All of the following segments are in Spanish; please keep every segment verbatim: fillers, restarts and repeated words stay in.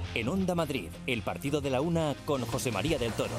En Onda Madrid, el partido de la una con José María del Toro.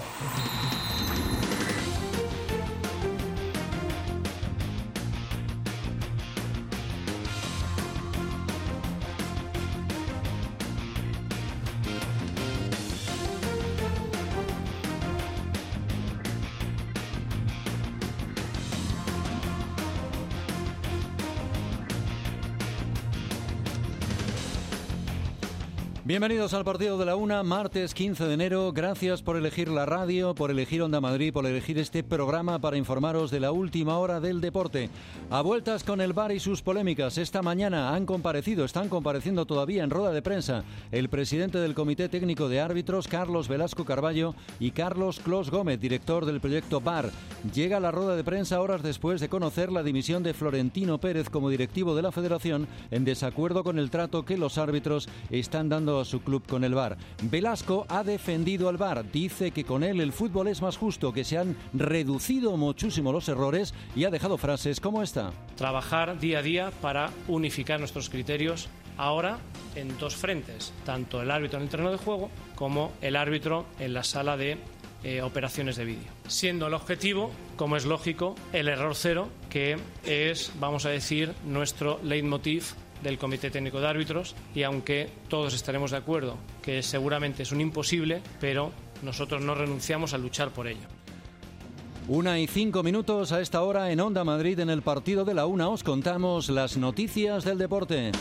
Bienvenidos al partido de la una, martes quince de enero. Gracias por elegir la radio, por elegir Onda Madrid, por elegir este programa para informaros de la última hora del deporte. A vueltas con el V A R y sus polémicas. Esta mañana han comparecido, están compareciendo todavía en rueda de prensa el presidente del Comité Técnico de Árbitros, Carlos Velasco Carballo, y Carlos Clos Gómez, director del proyecto V A R. Llega la rueda de prensa horas después de conocer la dimisión de Florentino Pérez como directivo de la Federación en desacuerdo con el trato que los árbitros están dando a su club con el V A R. Velasco ha defendido al V A R, dice que con él el fútbol es más justo, que se han reducido muchísimo los errores y ha dejado frases como esta. Trabajar día a día para unificar nuestros criterios ahora en dos frentes, tanto el árbitro en el terreno de juego como el árbitro en la sala de eh, operaciones de vídeo. Siendo el objetivo, como es lógico, el error cero, que es, vamos a decir, nuestro leitmotiv del Comité Técnico de Árbitros, y aunque todos estaremos de acuerdo que seguramente es un imposible, pero nosotros no renunciamos a luchar por ello. Una y cinco minutos a esta hora en Onda Madrid. En el partido de la una os contamos las noticias del deporte.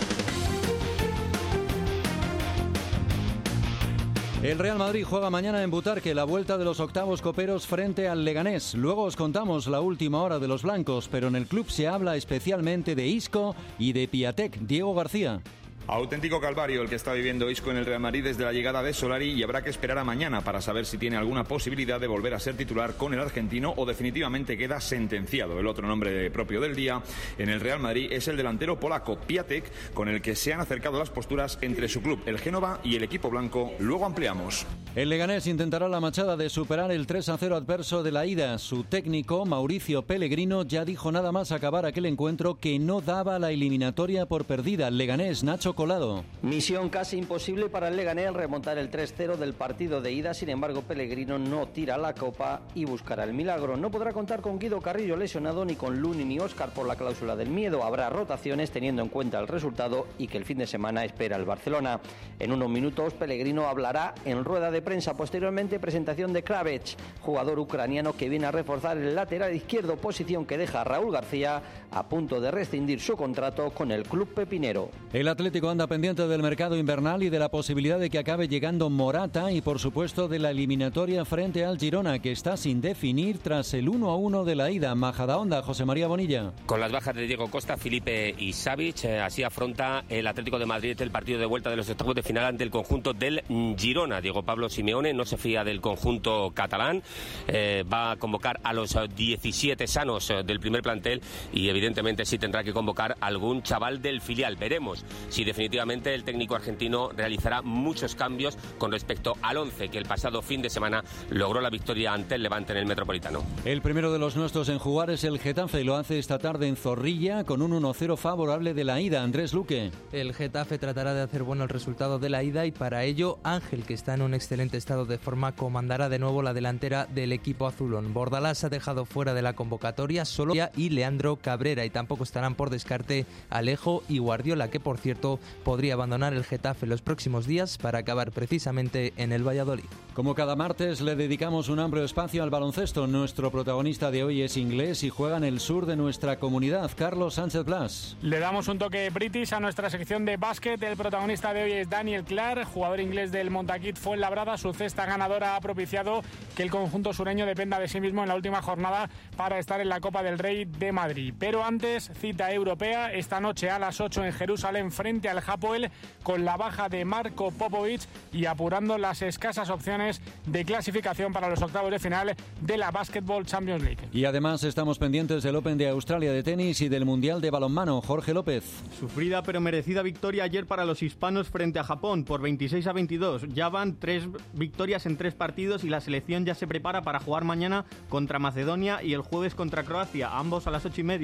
El Real Madrid juega mañana en Butarque la vuelta de los octavos coperos frente al Leganés. Luego os contamos la última hora de los blancos, pero en el club se habla especialmente de Isco y de Piatek. Diego García. Auténtico calvario el que está viviendo Isco en el Real Madrid desde la llegada de Solari, y habrá que esperar a mañana para saber si tiene alguna posibilidad de volver a ser titular con el argentino o definitivamente queda sentenciado. El otro nombre propio del día en el Real Madrid es el delantero polaco Piatek, con el que se han acercado las posturas entre su club, el Génova, y el equipo blanco. Luego ampliamos. El Leganés intentará la machada de superar el tres a cero adverso de la ida. Su técnico, Mauricio Pellegrino, ya dijo nada más acabar aquel encuentro que no daba la eliminatoria por perdida. Leganés, Nacho Colado. Misión casi imposible para el Leganés remontar el tres cero del partido de ida. Sin embargo, Pellegrino no tira la copa y buscará el milagro. No podrá contar con Guido Carrillo lesionado, ni con Luni ni Óscar por la cláusula del miedo. Habrá rotaciones teniendo en cuenta el resultado y que el fin de semana espera el Barcelona. En unos minutos Pellegrino hablará en rueda de prensa. Posteriormente, presentación de Kravets, jugador ucraniano que viene a reforzar el lateral izquierdo, posición que deja a Raúl García a punto de rescindir su contrato con el club pepinero. El Atlético anda pendiente del mercado invernal y de la posibilidad de que acabe llegando Morata, y por supuesto de la eliminatoria frente al Girona, que está sin definir tras el uno a uno de la ida. Majadahonda, José María Bonilla. Con las bajas de Diego Costa, Felipe y Savic, eh, así afronta el Atlético de Madrid el partido de vuelta de los octavos de final ante el conjunto del Girona. Diego Pablo Simeone no se fía del conjunto catalán, eh, va a convocar a los diecisiete sanos del primer plantel y evidentemente sí tendrá que convocar a algún chaval del filial. Veremos si definitivamente el técnico argentino realizará muchos cambios con respecto al once que el pasado fin de semana logró la victoria ante el Levante en el Metropolitano. El primero de los nuestros en jugar es el Getafe, y lo hace esta tarde en Zorrilla con un uno cero favorable de la ida. Andrés Luque. El Getafe tratará de hacer bueno el resultado de la ida, y para ello Ángel, que está en un excelente estado de forma, comandará de nuevo la delantera del equipo azulón. Bordalás ha dejado fuera de la convocatoria solo y Leandro Cabrera, y tampoco estarán por descarte Alejo y Guardiola, que por cierto podría abandonar el Getafe los próximos días para acabar precisamente en el Valladolid. Como cada martes le dedicamos un amplio espacio al baloncesto. Nuestro protagonista de hoy es inglés y juega en el sur de nuestra comunidad, Carlos Sánchez Blas. Le damos un toque british a nuestra sección de básquet. El protagonista de hoy es Daniel Clark, jugador inglés del Montaquit Fuenlabrada. Su cesta ganadora ha propiciado que el conjunto sureño dependa de sí mismo en la última jornada para estar en la Copa del Rey de Madrid. Pero antes, cita europea esta noche a las ocho en Jerusalén frente al Hapoel, con la baja de Marco Popovic y apurando las escasas opciones de clasificación para los octavos de final de la Basketball Champions League. Y además estamos pendientes del Open de Australia de tenis y del Mundial de balonmano. Jorge López. Sufrida pero merecida victoria ayer para los hispanos frente a Japón por veintiséis a veintidós. Ya van tres victorias en tres partidos y la selección ya se prepara para jugar mañana contra Macedonia y el jueves contra Croacia, ambos a las ocho y media.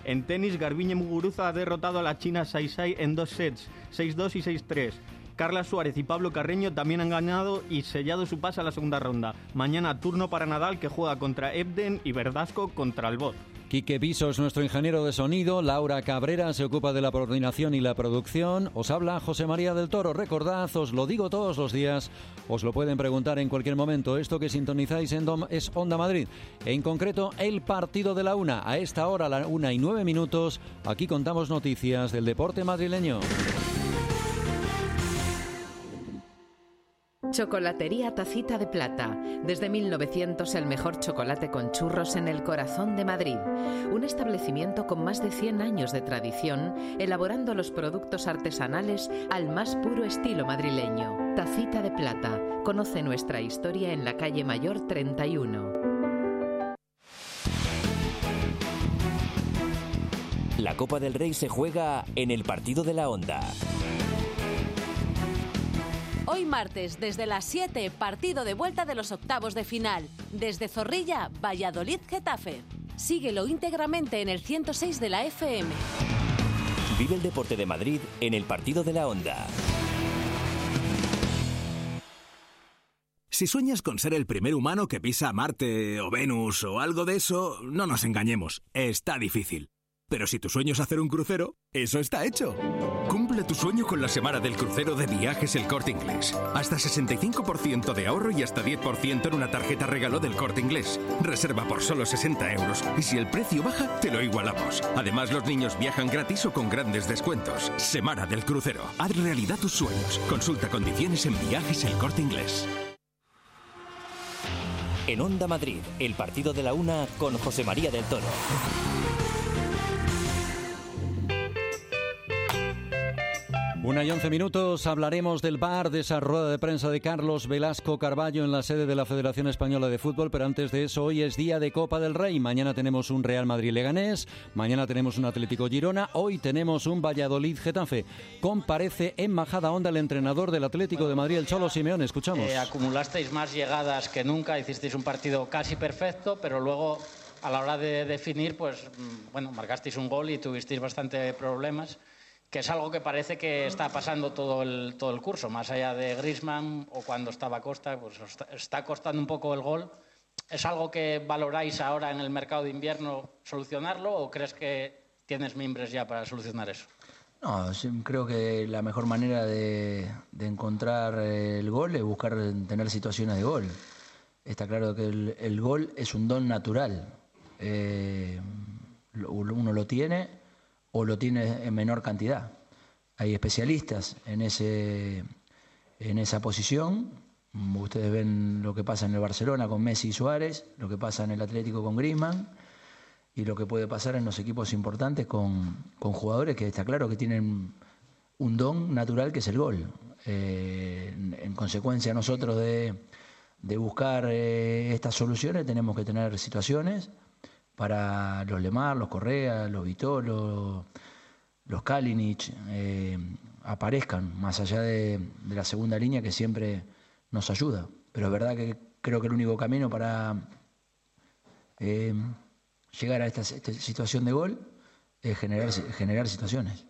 En tenis, Garbiñe Muguruza ha derrotado a la china Sai Sai en dos sets, seis dos y seis tres. Carla Suárez y Pablo Carreño también han ganado y sellado su pase a la segunda ronda. Mañana turno para Nadal, que juega contra Ebden, y Verdasco contra Albot. Quique Piso es nuestro ingeniero de sonido, Laura Cabrera se ocupa de la coordinación y la producción. Os habla José María del Toro. Recordad, os lo digo todos los días, os lo pueden preguntar en cualquier momento. Esto que sintonizáis en Dom es Onda Madrid. En concreto, el partido de la una. A esta hora, a la una y nueve minutos, aquí contamos noticias del deporte madrileño. Chocolatería Tacita de Plata. Desde mil novecientos el mejor chocolate con churros en el corazón de Madrid. Un establecimiento con más de cien años de tradición, elaborando los productos artesanales al más puro estilo madrileño. Tacita de Plata. Conoce nuestra historia en la calle Mayor treinta y uno. La Copa del Rey se juega en el partido de la Onda. Hoy martes, desde las siete, partido de vuelta de los octavos de final. Desde Zorrilla, Valladolid, Getafe. Síguelo íntegramente en el ciento seis de la F M. Vive el deporte de Madrid en el partido de la Onda. Si sueñas con ser el primer humano que pisa Marte o Venus o algo de eso, no nos engañemos, está difícil. Pero si tu sueño es hacer un crucero, eso está hecho. Cumple tu sueño con la semana del crucero de Viajes El Corte Inglés. Hasta sesenta y cinco por ciento de ahorro y hasta diez por ciento en una tarjeta regalo del Corte Inglés. Reserva por solo sesenta euros y si el precio baja, te lo igualamos. Además, los niños viajan gratis o con grandes descuentos. Semana del crucero. Haz realidad tus sueños. Consulta condiciones en Viajes El Corte Inglés. En Onda Madrid, el partido de la una con José María del Toro. Una y once minutos, hablaremos del V A R, de esa rueda de prensa de Carlos Velasco Carballo en la sede de la Federación Española de Fútbol, pero antes de eso, hoy es día de Copa del Rey. Mañana tenemos un Real Madrid-Leganés, mañana tenemos un Atlético-Girona, hoy tenemos un Valladolid-Getafe. Comparece en Majadahonda el entrenador del Atlético de Madrid, el Cholo Simeone. Escuchamos. Eh, acumulasteis más llegadas que nunca, hicisteis un partido casi perfecto, pero luego a la hora de definir, pues bueno, marcasteis un gol y tuvisteis bastante problemas, que es algo que parece que está pasando todo el, todo el curso, más allá de Griezmann o cuando estaba Costa, pues está, está costando un poco el gol. ¿Es algo que valoráis ahora en el mercado de invierno solucionarlo o crees que tienes mimbres ya para solucionar eso? No, creo que la mejor manera de, de encontrar el gol es buscar tener situaciones de gol. Está claro que el, el gol es un don natural. Eh, uno lo tiene o lo tiene en menor cantidad. Hay especialistas en, ese, en esa posición. Ustedes ven lo que pasa en el Barcelona con Messi y Suárez, lo que pasa en el Atlético con Griezmann y lo que puede pasar en los equipos importantes con, con jugadores que está claro que tienen un don natural que es el gol. Eh, en, en consecuencia nosotros de, de buscar eh, estas soluciones tenemos que tener situaciones para los Lemar, los Correa, los Vitolo, los Kalinic, eh, aparezcan más allá de, de la segunda línea que siempre nos ayuda. Pero es verdad que creo que el único camino para eh, llegar a esta, esta situación de gol es generar, generar situaciones.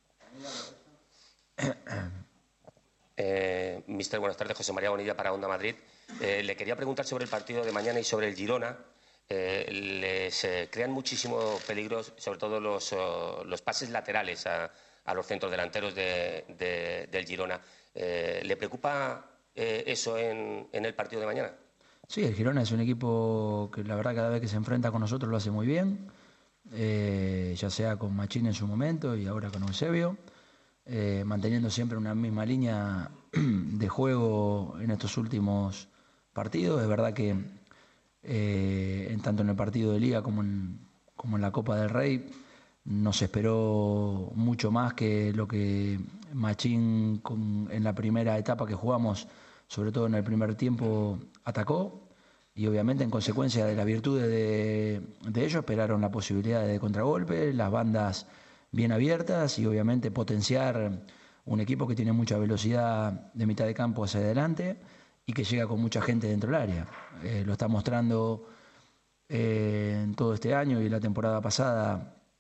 Eh, Mister, buenas tardes, José María Bonilla para Onda Madrid. Eh, le quería preguntar sobre el partido de mañana y sobre el Girona. Eh, les eh, crean muchísimo peligro, sobre todo los, uh, los pases laterales a, a los centros delanteros de, de, del Girona. Eh, ¿Le preocupa eh, eso en, en el partido de mañana? Sí, el Girona es un equipo que la verdad cada vez que se enfrenta con nosotros lo hace muy bien, eh, ya sea con Machín en su momento y ahora con Eusebio, eh, manteniendo siempre una misma línea de juego en estos últimos partidos. Es verdad que Eh, en tanto en el partido de Liga como en, como en la Copa del Rey nos esperó mucho más que lo que Machín con, en la primera etapa que jugamos, sobre todo en el primer tiempo, atacó y obviamente en consecuencia de las virtudes de, de ellos esperaron la posibilidad de contragolpe, las bandas bien abiertas y obviamente potenciar un equipo que tiene mucha velocidad de mitad de campo hacia adelante y que llega con mucha gente dentro del área. Eh, lo está mostrando eh, en todo este año y la temporada pasada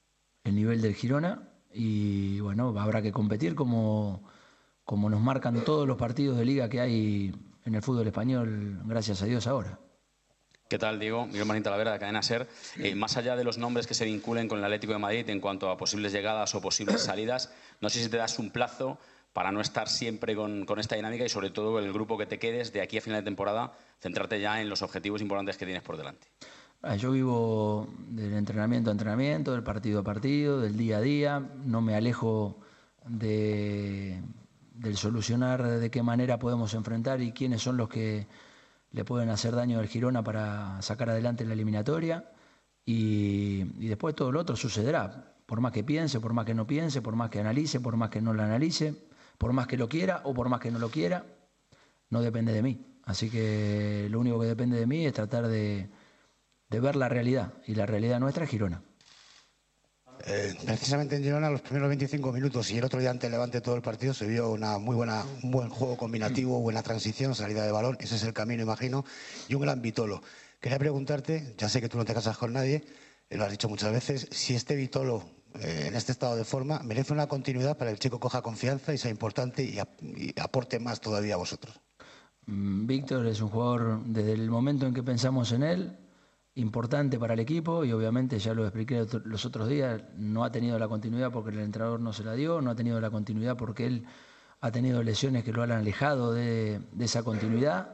el nivel del Girona y bueno, habrá que competir como, como nos marcan todos los partidos de liga que hay en el fútbol español, gracias a Dios ahora. ¿Qué tal, Diego? Miguel Marín Talavera, de Cadena SER. Eh, más allá de los nombres que se vinculen con el Atlético de Madrid en cuanto a posibles llegadas o posibles salidas, no sé si te das un plazo para no estar siempre con, con esta dinámica y sobre todo el grupo que te quedes de aquí a final de temporada, centrarte ya en los objetivos importantes que tienes por delante. Yo vivo del entrenamiento a entrenamiento, del partido a partido, del día a día, no me alejo de, del solucionar de qué manera podemos enfrentar y quiénes son los que le pueden hacer daño al Girona para sacar adelante la eliminatoria y, y después todo lo otro sucederá, por más que piense, por más que no piense, por más que analice, por más que no lo analice, por más que lo quiera o por más que no lo quiera, no depende de mí. Así que lo único que depende de mí es tratar de, de ver la realidad y la realidad nuestra es Girona. Eh, precisamente en Girona los primeros veinticinco minutos y el otro día ante el Levante todo el partido se vio una muy buena, un buen juego combinativo, buena transición, salida de balón, ese es el camino imagino, y un gran Vitolo. Quería preguntarte, ya sé que tú no te casas con nadie, lo has dicho muchas veces, si este Vitolo eh, en este estado de forma merece una continuidad para que el chico coja confianza y sea importante y, ap y aporte más todavía a vosotros. Víctor es un jugador desde el momento en que pensamos en él, importante para el equipo y obviamente ya lo expliqué los otros días, no ha tenido la continuidad porque el entrenador no se la dio, no ha tenido la continuidad porque él ha tenido lesiones que lo han alejado de, de esa continuidad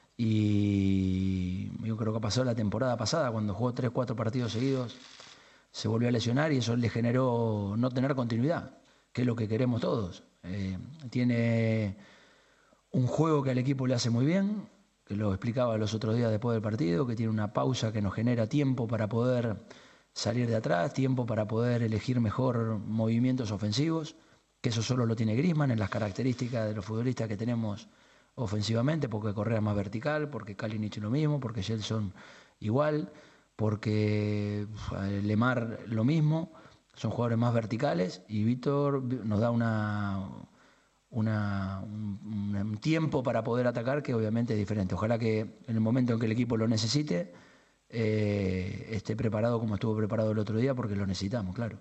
y yo creo que pasó la temporada pasada cuando jugó tres, cuatro partidos seguidos, se volvió a lesionar y eso le generó no tener continuidad, que es lo que queremos todos. Eh, tiene un juego que al equipo le hace muy bien, que lo explicaba los otros días después del partido, que tiene una pausa que nos genera tiempo para poder salir de atrás, tiempo para poder elegir mejor movimientos ofensivos, que eso solo lo tiene Griezmann en las características de los futbolistas que tenemos ofensivamente, porque Correa es más vertical, porque Kalinic lo mismo, porque Gelson igual, porque Lemar lo mismo, son jugadores más verticales y Víctor nos da una... Una, un, un tiempo para poder atacar que obviamente es diferente. Ojalá que en el momento en que el equipo lo necesite eh, esté preparado como estuvo preparado el otro día porque lo necesitamos, claro.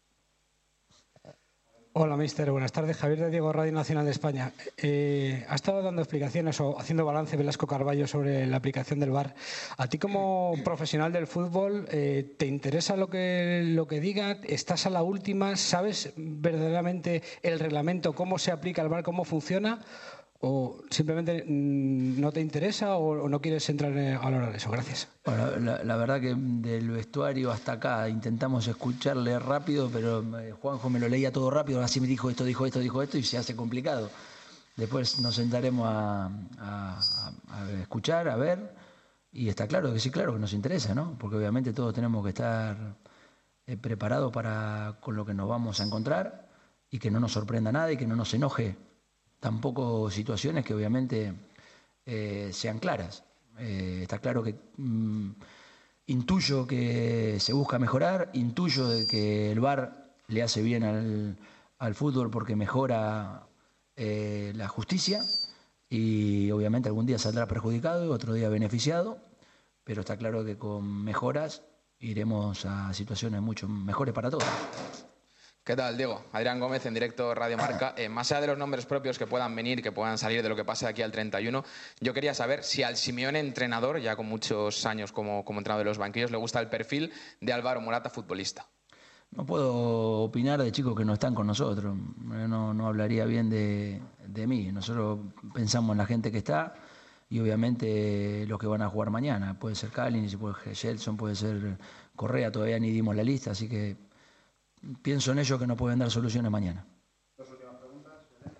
Hola, mister. Buenas tardes. Javier de Diego, Radio Nacional de España. Eh, ha estado dando explicaciones o haciendo balance Velasco Carballo sobre la aplicación del V A R. A ti como profesional del fútbol, eh, ¿te interesa lo que, lo que diga? ¿Estás a la última? ¿Sabes verdaderamente el reglamento, cómo se aplica el V A R, cómo funciona? ¿O simplemente mmm, no te interesa o, o no quieres entrar a hablar de eso? Gracias. Bueno, la, la verdad que del vestuario hasta acá intentamos escucharle rápido, pero eh, Juanjo me lo leía todo rápido, así me dijo esto, dijo esto, dijo esto y se hace complicado. Después nos sentaremos a, a, a escuchar, a ver y está claro que sí, claro que nos interesa, ¿no? Porque obviamente todos tenemos que estar eh, preparados para con lo que nos vamos a encontrar y que no nos sorprenda nada y que no nos enoje tampoco situaciones que obviamente eh, sean claras. Eh, está claro que mm, intuyo que se busca mejorar, intuyo de que el V A R le hace bien al, al fútbol porque mejora eh, la justicia y obviamente algún día saldrá perjudicado y otro día beneficiado, pero está claro que con mejoras iremos a situaciones mucho mejores para todos. ¿Qué tal, Diego? Adrián Gómez, en directo Radio Marca. Eh, más allá de los nombres propios que puedan venir, que puedan salir de lo que pase de aquí al treinta y uno, yo quería saber si al Simeone entrenador, ya con muchos años como, como entrenador de los banquillos, le gusta el perfil de Álvaro Morata futbolista. No puedo opinar de chicos que no están con nosotros. No, no hablaría bien de, de mí. Nosotros pensamos en la gente que está y obviamente los que van a jugar mañana. Puede ser Kalinic, puede ser Gelson, puede ser Correa. Todavía ni dimos la lista, así que pienso en ellos que nos pueden dar soluciones mañana. Dos últimas preguntas.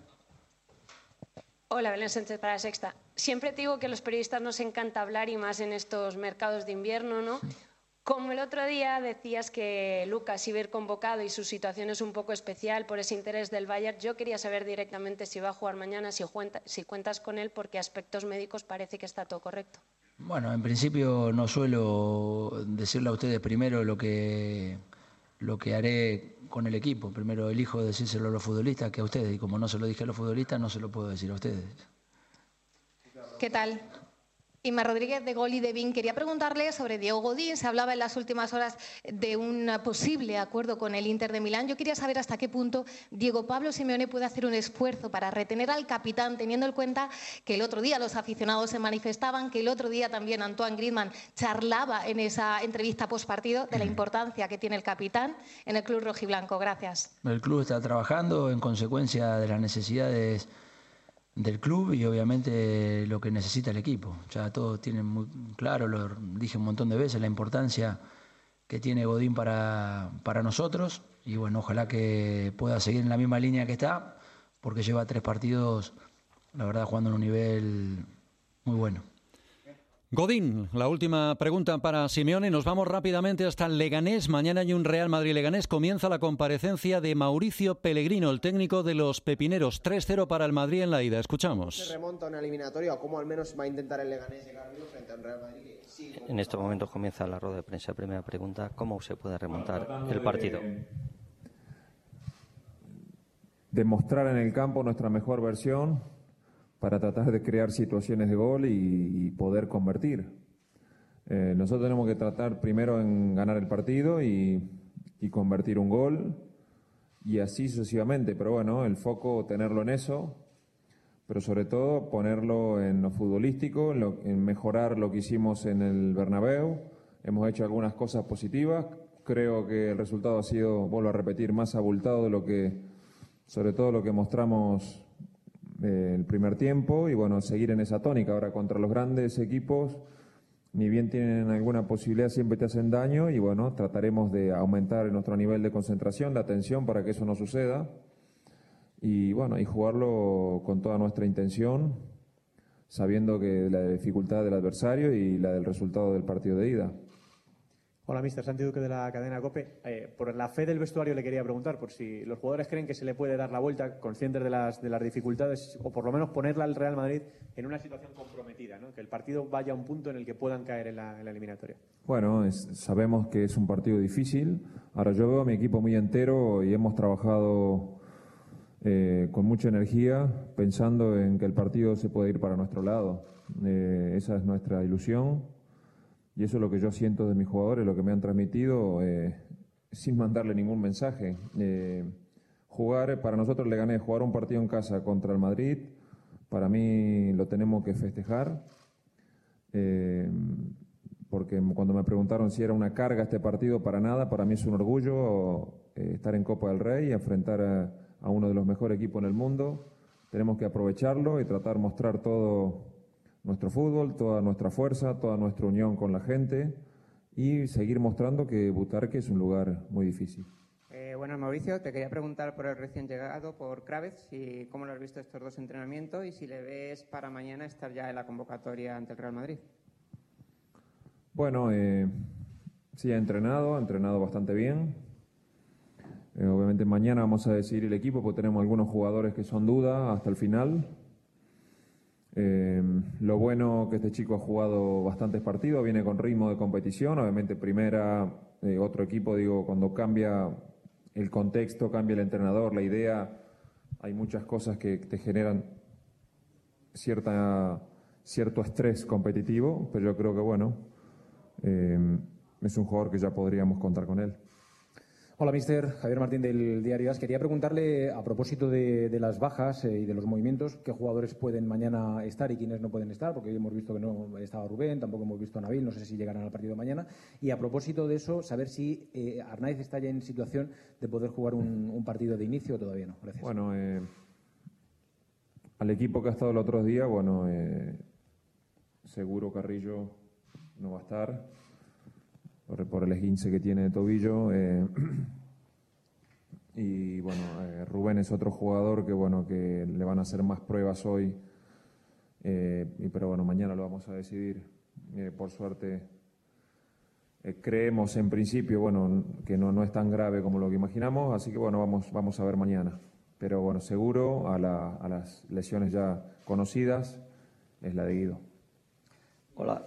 Hola, Belén Sánchez para La Sexta. Siempre te digo que a los periodistas nos encanta hablar y más en estos mercados de invierno, ¿no? Como el otro día decías que Lucas iba a ir convocado y su situación es un poco especial por ese interés del Bayern, yo quería saber directamente si va a jugar mañana, si, cuenta, si cuentas con él, porque aspectos médicos parece que está todo correcto. Bueno, en principio no suelo decirle a ustedes primero lo que... lo que haré con el equipo. Primero elijo decírselo a los futbolistas que a ustedes, y como no se lo dije a los futbolistas, no se lo puedo decir a ustedes. ¿Qué tal? Inma Rodríguez, de Gol y de Bin. Quería preguntarle sobre Diego Godín. Se hablaba en las últimas horas de un posible acuerdo con el Inter de Milán. Yo quería saber hasta qué punto Diego Pablo Simeone puede hacer un esfuerzo para retener al capitán, teniendo en cuenta que el otro día los aficionados se manifestaban, que el otro día también Antoine Griezmann charlaba en esa entrevista postpartido de la importancia que tiene el capitán en el club rojiblanco. Gracias. El club está trabajando en consecuencia de las necesidades del club y obviamente lo que necesita el equipo. Ya todos tienen muy claro, lo dije un montón de veces, la importancia que tiene Godín para, para nosotros y bueno, ojalá que pueda seguir en la misma línea que está, porque lleva tres partidos, la verdad, jugando en un nivel muy bueno. Godín, la última pregunta para Simeone. Nos vamos rápidamente hasta el Leganés. Mañana hay un Real Madrid-Leganés. Comienza la comparecencia de Mauricio Pellegrino, el técnico de los pepineros. tres cero para el Madrid en la ida. Escuchamos. ¿Se remonta una eliminatoria o cómo al menos va a intentar el Leganés llegar vivo frente al Real Madrid? Sí, en estos momentos comienza la rueda de prensa. Primera pregunta, ¿cómo se puede remontar el partido? Demostrar en el campo nuestra mejor versión para tratar de crear situaciones de gol y, y poder convertir. Eh, nosotros tenemos que tratar primero en ganar el partido y, y convertir un gol y así sucesivamente, pero bueno, el foco tenerlo en eso, pero sobre todo ponerlo en lo futbolístico, en, lo, en mejorar lo que hicimos en el Bernabéu. Hemos hecho algunas cosas positivas, creo que el resultado ha sido, vuelvo a repetir, más abultado de lo que, sobre todo lo que mostramos el primer tiempo y bueno, seguir en esa tónica. Ahora contra los grandes equipos, ni bien tienen alguna posibilidad, siempre te hacen daño y bueno, trataremos de aumentar nuestro nivel de concentración, de atención para que eso no suceda y bueno, y jugarlo con toda nuestra intención, sabiendo que la dificultad del adversario y la del resultado del partido de ida. Hola, mister Santi Duque de la cadena COPE. Eh, por la fe del vestuario le quería preguntar por si los jugadores creen que se le puede dar la vuelta, conscientes de las, de las dificultades, o por lo menos ponerla al Real Madrid en una situación comprometida, ¿no? Que el partido vaya a un punto en el que puedan caer en la, en la eliminatoria. Bueno, es, sabemos que es un partido difícil. Ahora yo veo a mi equipo muy entero y hemos trabajado eh, con mucha energía pensando en que el partido se puede ir para nuestro lado. Eh, esa es nuestra ilusión. Y eso es lo que yo siento de mis jugadores, lo que me han transmitido, eh, sin mandarle ningún mensaje. Eh, jugar, para nosotros le gané, jugar un partido en casa contra el Madrid, para mí lo tenemos que festejar, eh, porque cuando me preguntaron si era una carga este partido, para nada, para mí es un orgullo eh, estar en Copa del Rey y enfrentar a, a uno de los mejores equipos en el mundo. Tenemos que aprovecharlo y tratar de mostrar todo nuestro fútbol, toda nuestra fuerza, toda nuestra unión con la gente y seguir mostrando que Butarque es un lugar muy difícil. Eh, bueno, Mauricio, te quería preguntar por el recién llegado, por Kravets, y cómo lo has visto estos dos entrenamientos y si le ves para mañana estar ya en la convocatoria ante el Real Madrid. Bueno, eh, sí ha entrenado, ha entrenado bastante bien. Eh, obviamente mañana vamos a decidir el equipo porque tenemos algunos jugadores que son duda hasta el final. Eh, lo bueno que este chico ha jugado bastantes partidos, viene con ritmo de competición, obviamente primera, eh, otro equipo, digo, cuando cambia el contexto, cambia el entrenador, la idea, hay muchas cosas que te generan cierta, cierto estrés competitivo, pero yo creo que bueno, eh, es un jugador que ya podríamos contar con él. Hola, mister Javier Martín del Diario As. Quería preguntarle, a propósito de, de las bajas eh, y de los movimientos, qué jugadores pueden mañana estar y quiénes no pueden estar, porque hoy hemos visto que no estaba Rubén, tampoco hemos visto a Nabil, no sé si llegarán al partido de mañana. Y a propósito de eso, saber si eh, Arnaiz está ya en situación de poder jugar un, un partido de inicio o todavía no. Gracias. Bueno, eh, al equipo que ha estado el otro día, bueno, eh, seguro Carrillo no va a estar. Por, por el esguince que tiene de tobillo eh, y bueno, eh, Rubén es otro jugador que bueno, que le van a hacer más pruebas hoy eh, y, pero bueno, mañana lo vamos a decidir. Eh, por suerte eh, creemos en principio bueno, que no, no es tan grave como lo que imaginamos, así que bueno, vamos, vamos a ver mañana, pero bueno, seguro a, la, a las lesiones ya conocidas es la de Guido. Hola.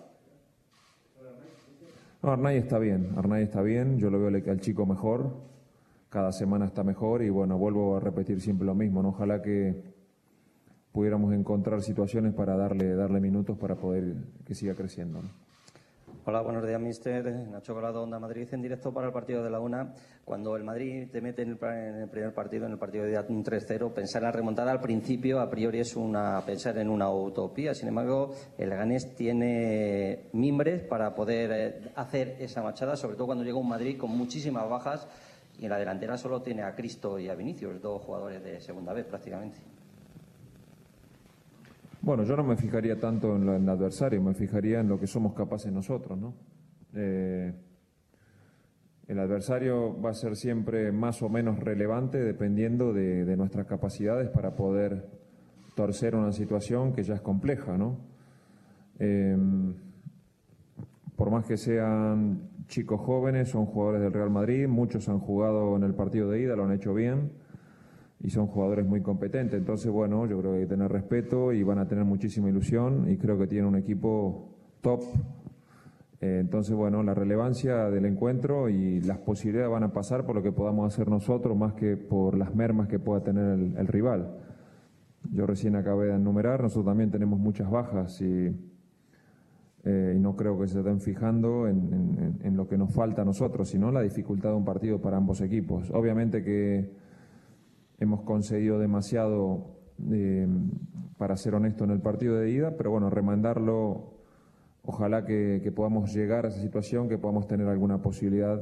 No, Arnaiz está bien, Arnaiz está bien, yo lo veo al chico mejor, cada semana está mejor y bueno, vuelvo a repetir siempre lo mismo, ¿no? Ojalá que pudiéramos encontrar situaciones para darle, darle minutos para poder que siga creciendo, ¿no? Hola, buenos días, mister. Nacho Colado, Onda Madrid, en directo para el partido de la una. Cuando el Madrid te mete en el, en el primer partido, en el partido de un tres cero, pensar en la remontada al principio, a priori, es una pensar en una utopía. Sin embargo, el Leganés tiene mimbres para poder eh, hacer esa machada, sobre todo cuando llega un Madrid con muchísimas bajas y en la delantera solo tiene a Cristo y a Vinicius, dos jugadores de segunda vez prácticamente. Bueno, yo no me fijaría tanto en, lo, en el adversario, me fijaría en lo que somos capaces nosotros, ¿no? Eh, el adversario va a ser siempre más o menos relevante dependiendo de, de nuestras capacidades para poder torcer una situación que ya es compleja, ¿no? Eh, por más que sean chicos jóvenes, son jugadores del Real Madrid, muchos han jugado en el partido de ida, lo han hecho bien. Y son jugadores muy competentes, entonces bueno, yo creo que hay que tener respeto y van a tener muchísima ilusión y creo que tienen un equipo top, eh, entonces bueno, la relevancia del encuentro y las posibilidades van a pasar por lo que podamos hacer nosotros más que por las mermas que pueda tener el, el rival. Yo recién acabé de enumerar, nosotros también tenemos muchas bajas y, eh, y no creo que se estén fijando en, en, en lo que nos falta a nosotros, sino en la dificultad de un partido para ambos equipos. Obviamente que hemos conseguido demasiado, eh, para ser honesto, en el partido de ida, pero bueno, remandarlo, ojalá que, que podamos llegar a esa situación, que podamos tener alguna posibilidad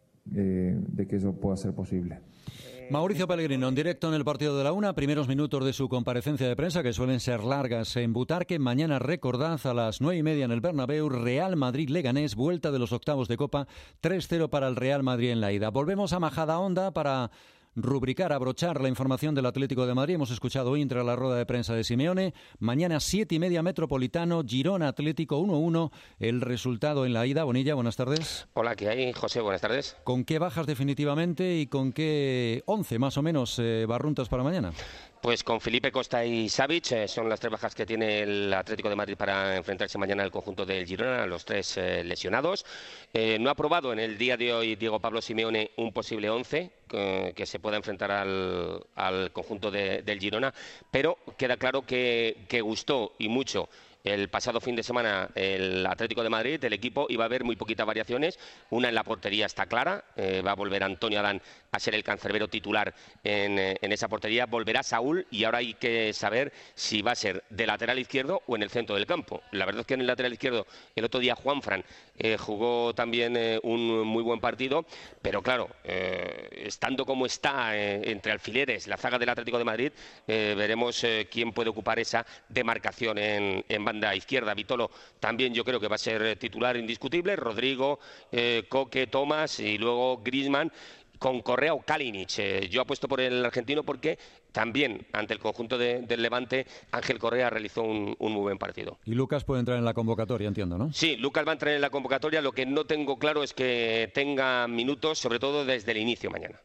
eh, de que eso pueda ser posible. Mauricio Pellegrino, en directo en el partido de la una, primeros minutos de su comparecencia de prensa, que suelen ser largas en Butarque. Mañana, recordad, a las nueve y media en el Bernabéu, Real Madrid-Leganés, vuelta de los octavos de Copa, tres cero para el Real Madrid en la ida. Volvemos a Majadahonda para rubricar, abrochar la información del Atlético de Madrid. Hemos escuchado hoy entre la rueda de prensa de Simeone. Mañana siete y media Metropolitano, Girona Atlético uno uno. El resultado en la ida. Bonilla, buenas tardes. Hola, ¿qué hay? José, buenas tardes. ¿Con qué bajas definitivamente y con qué once más o menos eh, barruntas para mañana? Pues con Felipe, Costa y Savic eh, son las tres bajas que tiene el Atlético de Madrid para enfrentarse mañana al conjunto del Girona, los tres eh, lesionados. Eh, no ha probado en el día de hoy Diego Pablo Simeone un posible once eh, que se pueda enfrentar al, al conjunto de, del Girona, pero queda claro que, que gustó y mucho el pasado fin de semana el Atlético de Madrid, el equipo, iba a haber muy poquitas variaciones. Una en la portería está clara, eh, va a volver Antonio Adán a ser el cancerbero titular en, en esa portería. Volverá Saúl y ahora hay que saber si va a ser de lateral izquierdo o en el centro del campo. La verdad es que en el lateral izquierdo el otro día Juanfran eh, jugó también eh, un muy buen partido, pero claro, eh, estando como está eh, entre alfileres la zaga del Atlético de Madrid, eh, veremos eh, quién puede ocupar esa demarcación en, en banda izquierda. Vitolo también yo creo que va a ser titular indiscutible, Rodrigo, eh, Coque, Tomás y luego Griezmann con Correa o Kalinic. Eh, yo apuesto por el argentino porque también ante el conjunto de, del Levante Ángel Correa realizó un, un muy buen partido. Y Lucas puede entrar en la convocatoria, entiendo, ¿no? Sí, Lucas va a entrar en la convocatoria. Lo que no tengo claro es que tenga minutos, sobre todo desde el inicio mañana.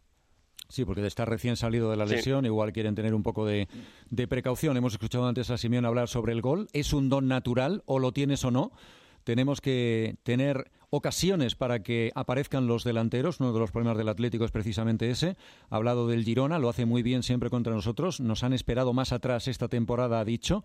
Sí, porque está recién salido de la lesión, sí. Igual quieren tener un poco de, de precaución. Hemos escuchado antes a Simeone hablar sobre el gol. ¿Es un don natural o lo tienes o no? Tenemos que tener ocasiones para que aparezcan los delanteros. Uno de los problemas del Atlético es precisamente ese. Ha hablado del Girona, lo hace muy bien siempre contra nosotros. Nos han esperado más atrás esta temporada, ha dicho.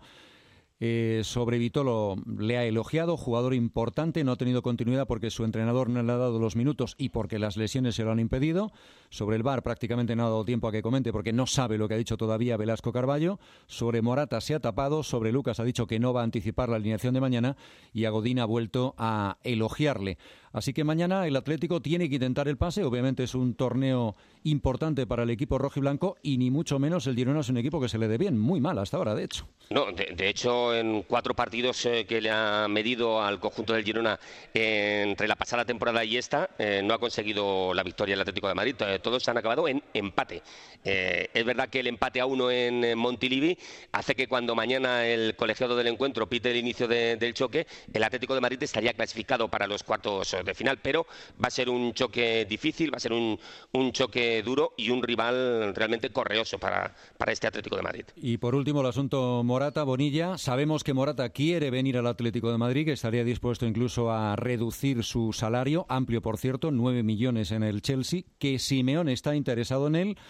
Eh, sobre Vitolo le ha elogiado, jugador importante, no ha tenido continuidad porque su entrenador no le ha dado los minutos y porque las lesiones se lo han impedido. Sobre el V A R prácticamente no ha dado tiempo a que comente porque no sabe lo que ha dicho todavía Velasco Carballo. Sobre Morata se ha tapado, sobre Lucas ha dicho que no va a anticipar la alineación de mañana y a Godín ha vuelto a elogiarle. Así que mañana el Atlético tiene que intentar el pase. Obviamente es un torneo importante para el equipo rojiblanco y ni mucho menos el Girona es un equipo que se le dé bien, muy mal hasta ahora, de hecho. No, de, de hecho en cuatro partidos eh, que le ha medido al conjunto del Girona eh, entre la pasada temporada y esta, eh, no ha conseguido la victoria el Atlético de Madrid. Eh, todos han acabado en empate. Eh, es verdad que el empate a uno en, en Montilivi hace que cuando mañana el colegiado del encuentro pite el inicio de, del choque, el Atlético de Madrid estaría clasificado para los cuartos de final, pero va a ser un choque difícil, va a ser un, un choque duro y un rival realmente correoso para, para este Atlético de Madrid. Y por último el asunto Morata, Bonilla. Sabemos que Morata quiere venir al Atlético de Madrid, que estaría dispuesto incluso a reducir su salario, amplio por cierto, nueve millones en el Chelsea, que Simeone está interesado en él.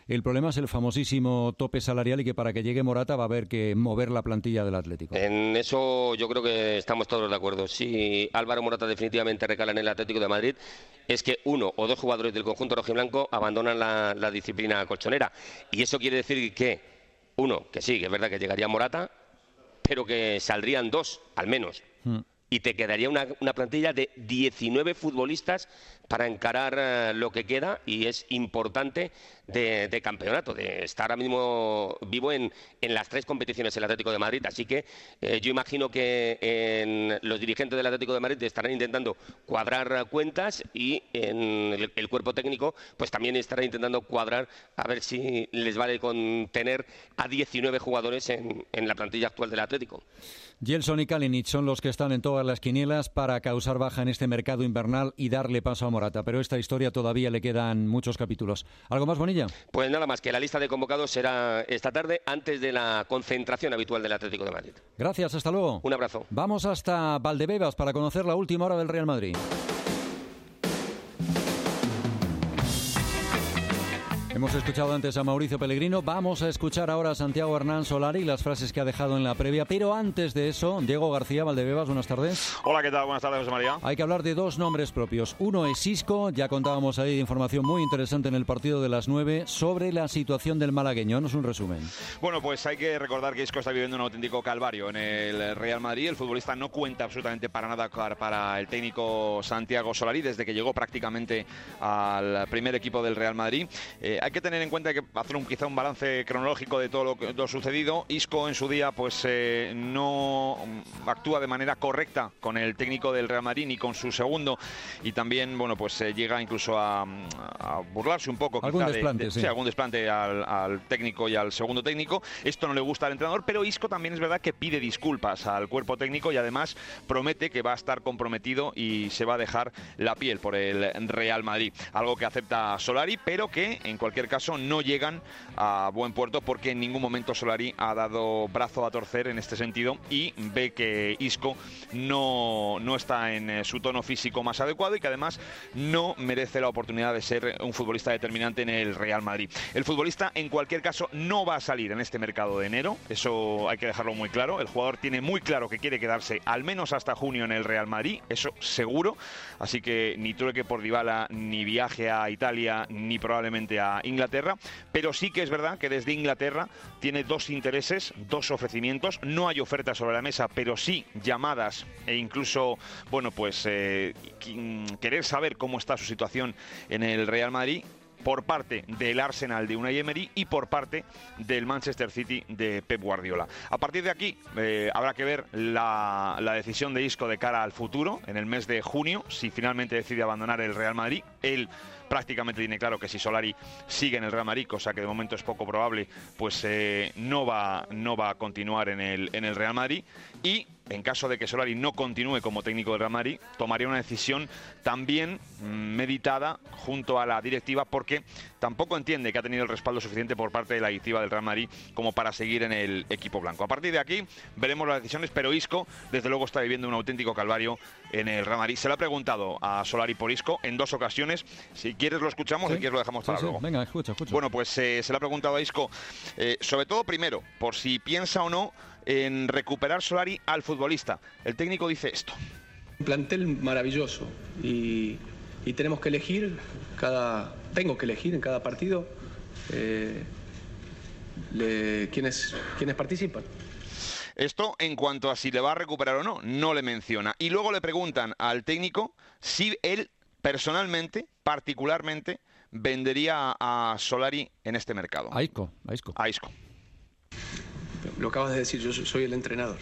El problema es el famosísimo tope salarial y que para que llegue Morata va a haber que mover la plantilla del Atlético. En eso yo creo que estamos todos de acuerdo. Si Álvaro Morata definitivamente recala en el Atlético de Madrid, es que uno o dos jugadores del conjunto rojiblanco abandonan la, la disciplina colchonera. Y eso quiere decir que, uno, que sí, que es verdad que llegaría Morata, pero que saldrían dos, al menos. Mm. Y te quedaría una, una plantilla de diecinueve futbolistas para encarar uh, lo que queda, y es importante de, de campeonato, de estar ahora mismo vivo en, en las tres competiciones el Atlético de Madrid. Así que eh, yo imagino que en los dirigentes del Atlético de Madrid estarán intentando cuadrar cuentas, y en el, el cuerpo técnico pues también estará intentando cuadrar a ver si les vale con tener a diecinueve jugadores en, en la plantilla actual del Atlético. Gelson y Kalinic son los que están en todas las quinielas para causar baja en este mercado invernal y darle paso a Morata, pero esta historia todavía le quedan muchos capítulos. ¿Algo más, Bonilla? Pues nada más, que la lista de convocados será esta tarde antes de la concentración habitual del Atlético de Madrid. Gracias, hasta luego. Un abrazo. Vamos hasta Valdebebas para conocer la última hora del Real Madrid. Hemos escuchado antes a Mauricio Pellegrino, vamos a escuchar ahora a Santiago Hernán Solari, las frases que ha dejado en la previa, pero antes de eso, Diego García, Valdebebas, buenas tardes. Hola, ¿qué tal? Buenas tardes, José María. Hay que hablar de dos nombres propios. Uno es Isco, ya contábamos ahí de información muy interesante en el partido de las nueve sobre la situación del malagueño. Danos un resumen. Bueno, pues hay que recordar que Isco está viviendo un auténtico calvario en el Real Madrid. El futbolista no cuenta absolutamente para nada para el técnico Santiago Solari desde que llegó prácticamente al primer equipo del Real Madrid. Eh, hay que tener en cuenta que hacer un, quizá un balance cronológico de todo lo, que, lo sucedido. Isco en su día pues eh, no actúa de manera correcta con el técnico del Real Madrid ni con su segundo, y también bueno pues eh, llega incluso a, a burlarse un poco algún quizá desplante, de, de, sí. Sí, algún desplante al, al técnico y al segundo técnico. Esto no le gusta al entrenador, pero Isco también es verdad que pide disculpas al cuerpo técnico y además promete que va a estar comprometido y se va a dejar la piel por el Real Madrid, algo que acepta Solari, pero que en cualquier caso no llegan a buen puerto, porque en ningún momento Solari ha dado brazo a torcer en este sentido y ve que Isco no, no está en su tono físico más adecuado y que además no merece la oportunidad de ser un futbolista determinante en el Real Madrid. El futbolista en cualquier caso no va a salir en este mercado de enero, eso hay que dejarlo muy claro. El jugador tiene muy claro que quiere quedarse al menos hasta junio en el Real Madrid, eso seguro, así que ni trueque por Dybala, ni viaje a Italia, ni probablemente a Inglaterra. Pero sí que es verdad que desde Inglaterra tiene dos intereses, dos ofrecimientos. No hay ofertas sobre la mesa, pero sí llamadas e incluso, bueno, pues eh, querer saber cómo está su situación en el Real Madrid, por parte del Arsenal de Unai Emery y por parte del Manchester City de Pep Guardiola. A partir de aquí eh, habrá que ver la, la decisión de Isco de cara al futuro, en el mes de junio, si finalmente decide abandonar el Real Madrid. Él prácticamente tiene claro que si Solari sigue en el Real Madrid, cosa que de momento es poco probable, pues eh, no va, no va a continuar en el, en el Real Madrid, y en caso de que Solari no continúe como técnico del Real Madrid, tomaría una decisión también meditada junto a la directiva, porque tampoco entiende que ha tenido el respaldo suficiente por parte de la directiva del Real Madrid como para seguir en el equipo blanco. A partir de aquí veremos las decisiones, pero Isco desde luego está viviendo un auténtico calvario en el Real Madrid. Se le ha preguntado a Solari por Isco en dos ocasiones. Si quieres lo escuchamos, sí. Si quieres lo dejamos para sí, sí. luego. Venga, escucha, escucha. Bueno, pues eh, se le ha preguntado a Isco, eh, sobre todo primero, por si piensa o no en recuperar Solari al futbolista. El técnico dice esto. Un plantel maravilloso y, y tenemos que elegir cada, tengo que elegir en cada partido eh, le, quienes, quienes participan. Esto en cuanto a si le va a recuperar o no, no le menciona. Y luego le preguntan al técnico si él personalmente, particularmente, vendería a Solari en este mercado. A Isco, a Isco. A Isco. Lo acabas de decir, yo soy el entrenador.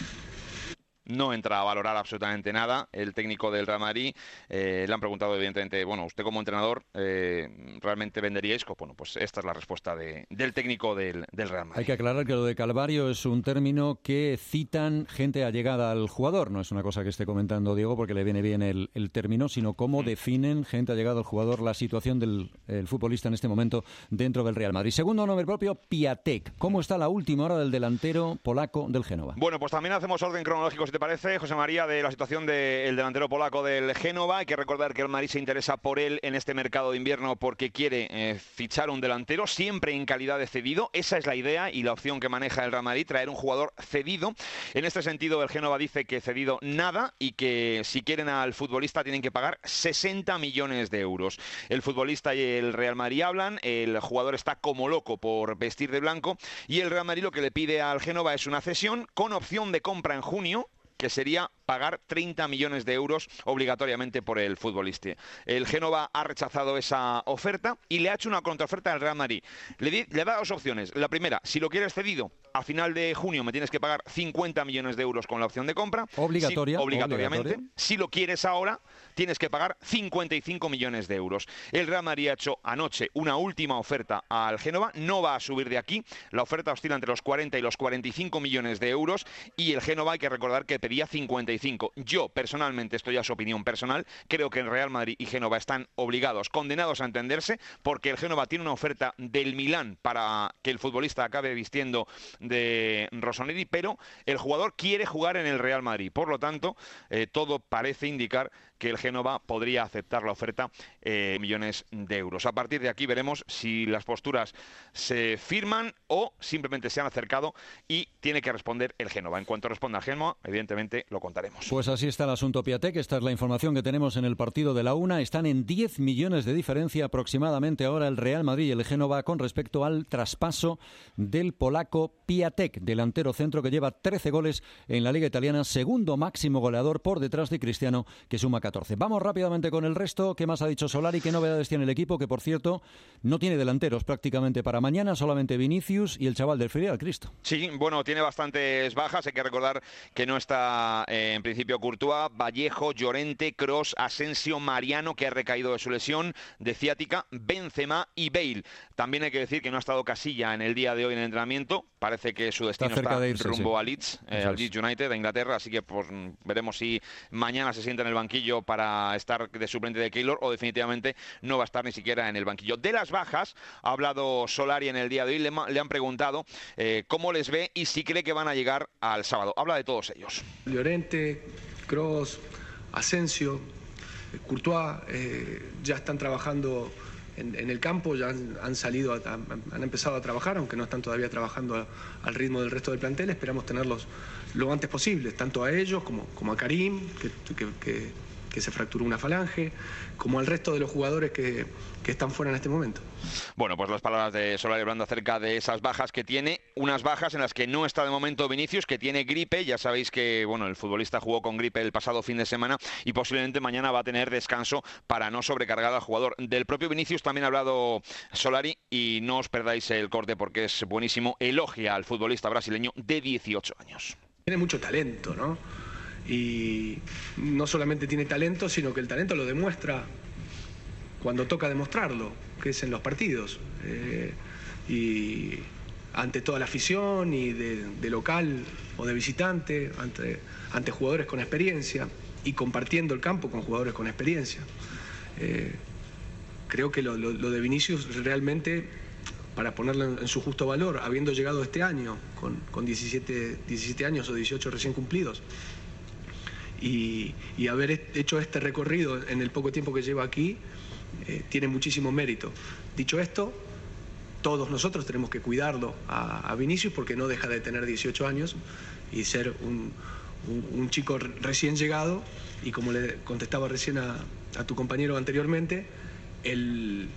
No entra a valorar absolutamente nada el técnico del Real Madrid. Eh, le han preguntado evidentemente, bueno, usted como entrenador, eh, ¿realmente vendería Isco? Bueno, pues esta es la respuesta de, del técnico del, del Real Madrid. Hay que aclarar que lo de calvario es un término que citan gente allegada al jugador. No es una cosa que esté comentando Diego porque le viene bien el, el término, sino cómo mm. definen gente allegada al jugador la situación del el futbolista en este momento dentro del Real Madrid. Segundo nombre propio, Piatek. ¿Cómo está la última hora del delantero polaco del Génova? Bueno, pues también hacemos orden cronológico, si te ¿te parece, José María, de la situación del delantero polaco del Génova? Hay que recordar que el Madrid se interesa por él en este mercado de invierno porque quiere eh, fichar un delantero, siempre en calidad de cedido. Esa es la idea y la opción que maneja el Real Madrid, traer un jugador cedido. En este sentido, el Génova dice que cedido nada y que si quieren al futbolista tienen que pagar sesenta millones de euros. El futbolista y el Real Madrid hablan, el jugador está como loco por vestir de blanco y el Real Madrid lo que le pide al Génova es una cesión con opción de compra en junio, que sería pagar treinta millones de euros obligatoriamente por el futbolista. El Génova ha rechazado esa oferta y le ha hecho una contraoferta al Real Madrid. Le, di, le da dos opciones. La primera, si lo quieres cedido, a final de junio me tienes que pagar cincuenta millones de euros con la opción de compra. Obligatoria. Si, obligatoriamente. Obligatoria. Si lo quieres ahora, tienes que pagar cincuenta y cinco millones de euros. El Real Madrid ha hecho anoche una última oferta al Génova. No va a subir de aquí. La oferta oscila entre los cuarenta y los cuarenta y cinco millones de euros. Y el Génova, hay que recordar que pedía cincuenta y cinco. Yo, personalmente, esto ya es opinión personal, creo que el Real Madrid y Génova están obligados, condenados a entenderse, porque el Génova tiene una oferta del Milán para que el futbolista acabe vistiendo de Rossoneri, pero el jugador quiere jugar en el Real Madrid. Por lo tanto, eh, todo parece indicar que el Génova podría aceptar la oferta eh, millones de euros. A partir de aquí veremos si las posturas se firman o simplemente se han acercado y tiene que responder el Génova. En cuanto responda el Génova, evidentemente lo contaremos. Pues así está el asunto Piatek. Esta es la información que tenemos en el partido de la una. Están en diez millones de diferencia aproximadamente ahora el Real Madrid y el Génova con respecto al traspaso del polaco Piatek, delantero centro que lleva trece goles en la Liga Italiana, segundo máximo goleador por detrás de Cristiano, que suma catorce. Vamos rápidamente con el resto. ¿Qué más ha dicho Solari? ¿Qué novedades tiene el equipo? Que, por cierto, no tiene delanteros prácticamente para mañana, solamente Vinicius y el chaval del filial, Cristo. Sí, bueno, tiene bastantes bajas. Hay que recordar que no está eh, en principio Courtois, Vallejo, Llorente, Kroos, Asensio, Mariano, que ha recaído de su lesión de ciática, Benzema y Bale. También hay que decir que no ha estado Casilla en el día de hoy en el entrenamiento. Parece que su destino está, está de irse, rumbo sí. a Leeds, eh, al Leeds United de Inglaterra, así que pues veremos si mañana se sienta en el banquillo para estar de suplente de Keylor o definitivamente no va a estar ni siquiera en el banquillo. De las bajas ha hablado Solari en el día de hoy, le, le han preguntado eh, cómo les ve y si cree que van a llegar al sábado. Habla de todos ellos. Llorente, Kroos, Asensio, Courtois, eh, ya están trabajando en, en el campo, ya han, han salido, a, han, han empezado a trabajar, aunque no están todavía trabajando a, al ritmo del resto del plantel. Esperamos tenerlos lo antes posible, tanto a ellos como, como a Karim, que, que, que, que se fracturó una falange, como al resto de los jugadores que, que están fuera en este momento. Bueno, pues las palabras de Solari hablando acerca de esas bajas que tiene, unas bajas en las que no está de momento Vinicius, que tiene gripe. Ya sabéis que bueno, el futbolista jugó con gripe el pasado fin de semana y posiblemente mañana va a tener descanso para no sobrecargar al jugador. Del propio Vinicius también ha hablado Solari y no os perdáis el corte porque es buenísimo. Elogia al futbolista brasileño de dieciocho años. Tiene mucho talento, ¿no? Y no solamente tiene talento, sino que el talento lo demuestra cuando toca demostrarlo, que es en los partidos. Eh, y ante toda la afición y de, de local o de visitante, ante, ante jugadores con experiencia y compartiendo el campo con jugadores con experiencia. Eh, creo que lo, lo, lo de Vinicius realmente, para ponerlo en, en su justo valor, habiendo llegado este año con, con diecisiete, diecisiete años o dieciocho recién cumplidos, y, y haber hecho este recorrido en el poco tiempo que lleva aquí, eh, tiene muchísimo mérito. Dicho esto, todos nosotros tenemos que cuidarlo a, a Vinicius porque no deja de tener dieciocho años y ser un, un, un chico recién llegado, y como le contestaba recién a, a tu compañero anteriormente, el,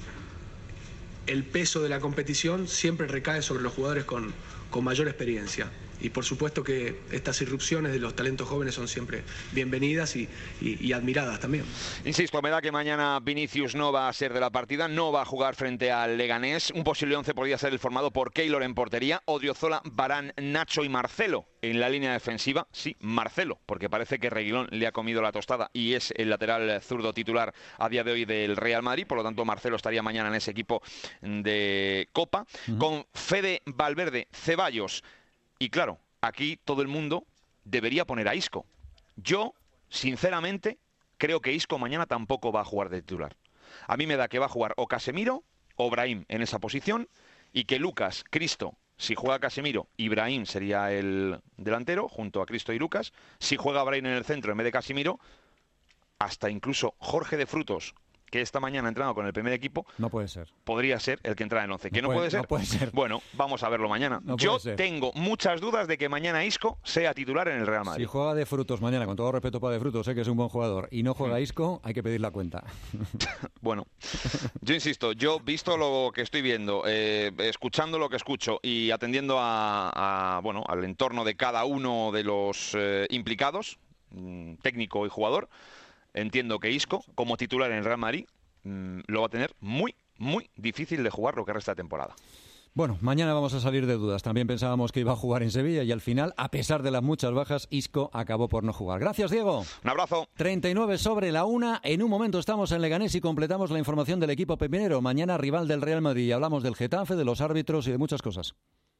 el peso de la competición siempre recae sobre los jugadores con, con mayor experiencia. Y por supuesto que estas irrupciones de los talentos jóvenes son siempre bienvenidas y, y, y admiradas también. Insisto, me da que mañana Vinicius no va a ser de la partida, no va a jugar frente al Leganés. Un posible once podría ser el formado por Keylor en portería, Odriozola, Varane, Nacho y Marcelo en la línea defensiva. Sí, Marcelo, porque parece que Reguilón le ha comido la tostada y es el lateral zurdo titular a día de hoy del Real Madrid. Por lo tanto, Marcelo estaría mañana en ese equipo de Copa. Uh-huh. Con Fede, Valverde, Ceballos. Y claro, aquí todo el mundo debería poner a Isco. Yo, sinceramente, creo que Isco mañana tampoco va a jugar de titular. A mí me da que va a jugar o Casemiro o Brahim en esa posición y que Lucas, Cristo, Si juega Casemiro, Ibrahim sería el delantero, junto a Cristo y Lucas. Si juega Brahim en el centro en vez de Casemiro, hasta incluso Jorge de Frutos, que esta mañana ha entrenado con el primer equipo, no puede ser. Podría ser el que entra en el once. ¿Que no, no, puede, puede ser? no puede ser? Bueno, vamos a verlo mañana. No Yo ser. tengo muchas dudas de que mañana Isco sea titular en el Real Madrid. Si juega de Frutos mañana, con todo respeto para de Frutos, sé que es un buen jugador, y no juega Isco, hay que pedir la cuenta. Bueno, yo insisto, yo visto lo que estoy viendo, eh, escuchando lo que escucho y atendiendo a, a, bueno, al entorno de cada uno de los eh, implicados, técnico y jugador, entiendo que Isco, como titular en el Real Madrid, lo va a tener muy, muy difícil de jugar lo que resta de temporada. Bueno, mañana vamos a salir de dudas. También pensábamos que iba a jugar en Sevilla y al final, a pesar de las muchas bajas, Isco acabó por no jugar. Gracias, Diego. Un abrazo. treinta y nueve sobre la una. En un momento estamos en Leganés y completamos la información del equipo pepinero. Mañana rival del Real Madrid. Y hablamos del Getafe, de los árbitros y de muchas cosas.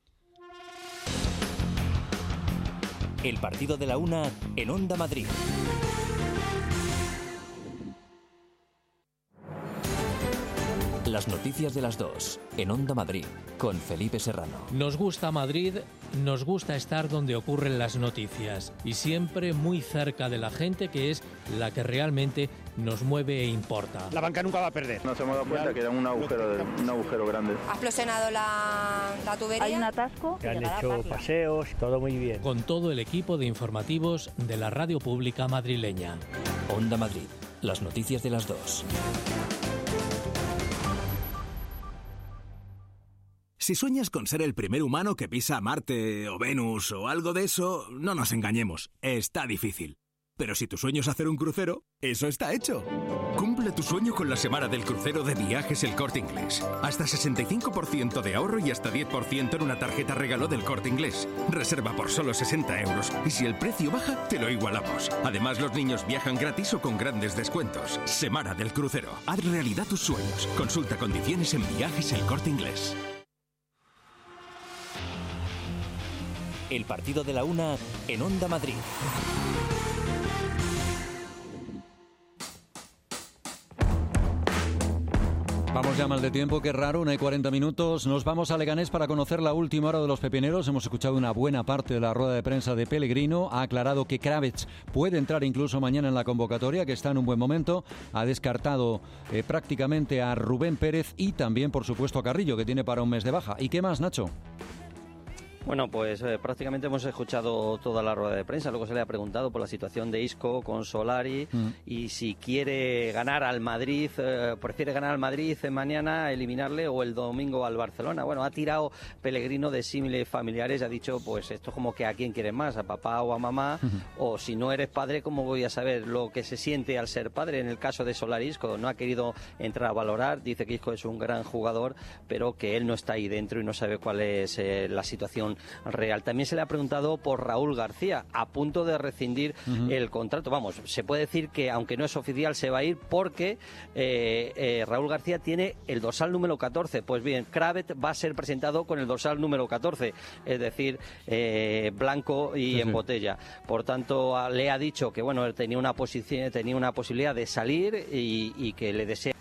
El partido de la una en Onda Madrid. Las noticias de las dos, en Onda Madrid, con Felipe Serrano. Nos gusta Madrid, nos gusta estar donde ocurren las noticias y siempre muy cerca de la gente, que es la que realmente nos mueve e importa. La banca nunca va a perder. Nos hemos dado cuenta que era un agujero, de, un agujero grande. Ha explosionado la, la tubería. Hay un atasco. Que han hecho paseos, todo muy bien. Con todo el equipo de informativos de la radio pública madrileña. Onda Madrid, las noticias de las dos. Si sueñas con ser el primer humano que pisa Marte o Venus o algo de eso, no nos engañemos, está difícil. Pero si tu sueño es hacer un crucero, eso está hecho. Cumple tu sueño con la semana del crucero de Viajes El Corte Inglés. Hasta sesenta y cinco por ciento de ahorro y hasta diez por ciento en una tarjeta regalo del Corte Inglés. Reserva por solo sesenta euros y si el precio baja, te lo igualamos. Además, los niños viajan gratis o con grandes descuentos. Semana del crucero. Haz realidad tus sueños. Consulta condiciones en Viajes El Corte Inglés. El partido de la una en Onda Madrid. Vamos ya mal de tiempo, qué raro, una y cuarenta minutos. Nos vamos a Leganés para conocer la última hora de los pepineros. Hemos escuchado una buena parte de la rueda de prensa de Pellegrino. Ha aclarado que Kravetz puede entrar incluso mañana en la convocatoria, que está en un buen momento. Ha descartado eh, prácticamente a Rubén Pérez y también, por supuesto, a Carrillo, que tiene para un mes de baja. ¿Y qué más, Nacho? Bueno, pues eh, prácticamente hemos escuchado toda la rueda de prensa. Luego se le ha preguntado por la situación de Isco con Solari mm. y si quiere ganar al Madrid, eh, prefiere ganar al Madrid mañana, eliminarle, o el domingo al Barcelona. Bueno, ha tirado Pellegrino de símiles familiares, ha dicho, pues esto es como que a quién quieres más, a papá o a mamá, mm. o si no eres padre, ¿cómo voy a saber lo que se siente al ser padre? En el caso de Solari, Isco no ha querido entrar a valorar, dice que Isco es un gran jugador, pero que él no está ahí dentro y no sabe cuál es eh, la situación real. También se le ha preguntado por Raúl García, a punto de rescindir uh-huh. el contrato. Vamos, se puede decir que, aunque no es oficial, se va a ir porque eh, eh, Raúl García tiene el dorsal número catorce. Pues bien, Kravetz va a ser presentado con el dorsal número catorce, es decir, eh, blanco y sí, en sí. botella. Por tanto, a, le ha dicho que bueno, él tenía una posición, tenía una posibilidad de salir y, y que le desea.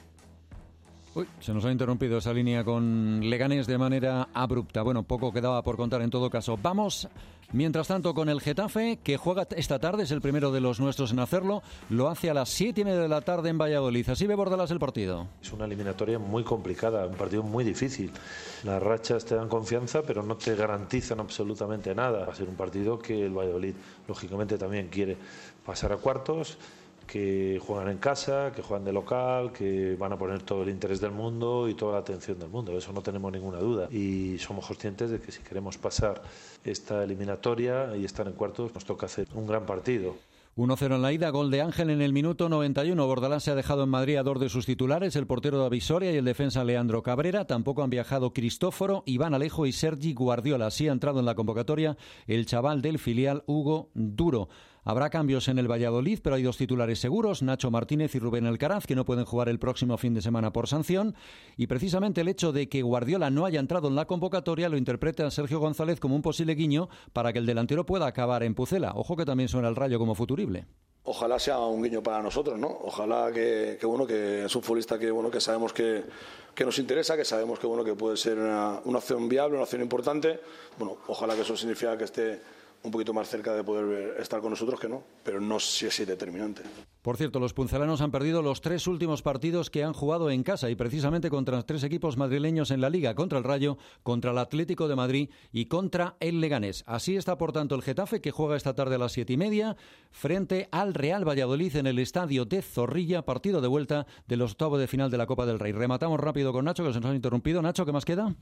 Uy, se nos ha interrumpido esa línea con Leganés de manera abrupta. Bueno, poco quedaba por contar en todo caso. Vamos, mientras tanto, con el Getafe, que juega esta tarde, es el primero de los nuestros en hacerlo. Lo hace a las siete y media de la tarde en Valladolid. Así ve Bordalas el partido. Es una eliminatoria muy complicada, un partido muy difícil. Las rachas te dan confianza, pero no te garantizan absolutamente nada. Va a ser un partido que el Valladolid, lógicamente, también quiere pasar a cuartos, que juegan en casa, que juegan de local, que van a poner todo el interés del mundo y toda la atención del mundo. De eso no tenemos ninguna duda. Y somos conscientes de que si queremos pasar esta eliminatoria y estar en cuartos, nos toca hacer un gran partido. uno cero en la ida, gol de Ángel en el minuto noventa y uno. Bordalás se ha dejado en Madrid a dos de sus titulares, el portero David Soria y el defensa Leandro Cabrera. Tampoco han viajado Cristóforo, Iván Alejo y Sergi Guardiola. Así ha entrado en la convocatoria el chaval del filial Hugo Duro. Habrá cambios en el Valladolid, pero hay dos titulares seguros, Nacho Martínez y Rubén Alcaraz, que no pueden jugar el próximo fin de semana por sanción. Y precisamente el hecho de que Guardiola no haya entrado en la convocatoria lo interpreta Sergio González como un posible guiño para que el delantero pueda acabar en Pucela. Ojo que también suena el Rayo como futurible. ojalá sea un guiño para nosotros, ¿no? Ojalá que, que bueno, que es un futbolista que bueno, que sabemos que, que nos interesa, que sabemos que bueno, que puede ser una, una opción viable, una opción importante. Bueno, ojalá que eso significa que esté un poquito más cerca de poder estar con nosotros que no, pero no sé si es determinante. Por cierto, los puncelanos han perdido los tres últimos partidos que han jugado en casa y precisamente contra tres equipos madrileños en la Liga, contra el Rayo, contra el Atlético de Madrid y contra el Leganés. Así está, por tanto, el Getafe, que juega esta tarde a las siete y media frente al Real Valladolid en el estadio de Zorrilla, partido de vuelta de los octavos de final de la Copa del Rey. Rematamos rápido con Nacho, que se nos han interrumpido. Nacho, ¿qué más queda?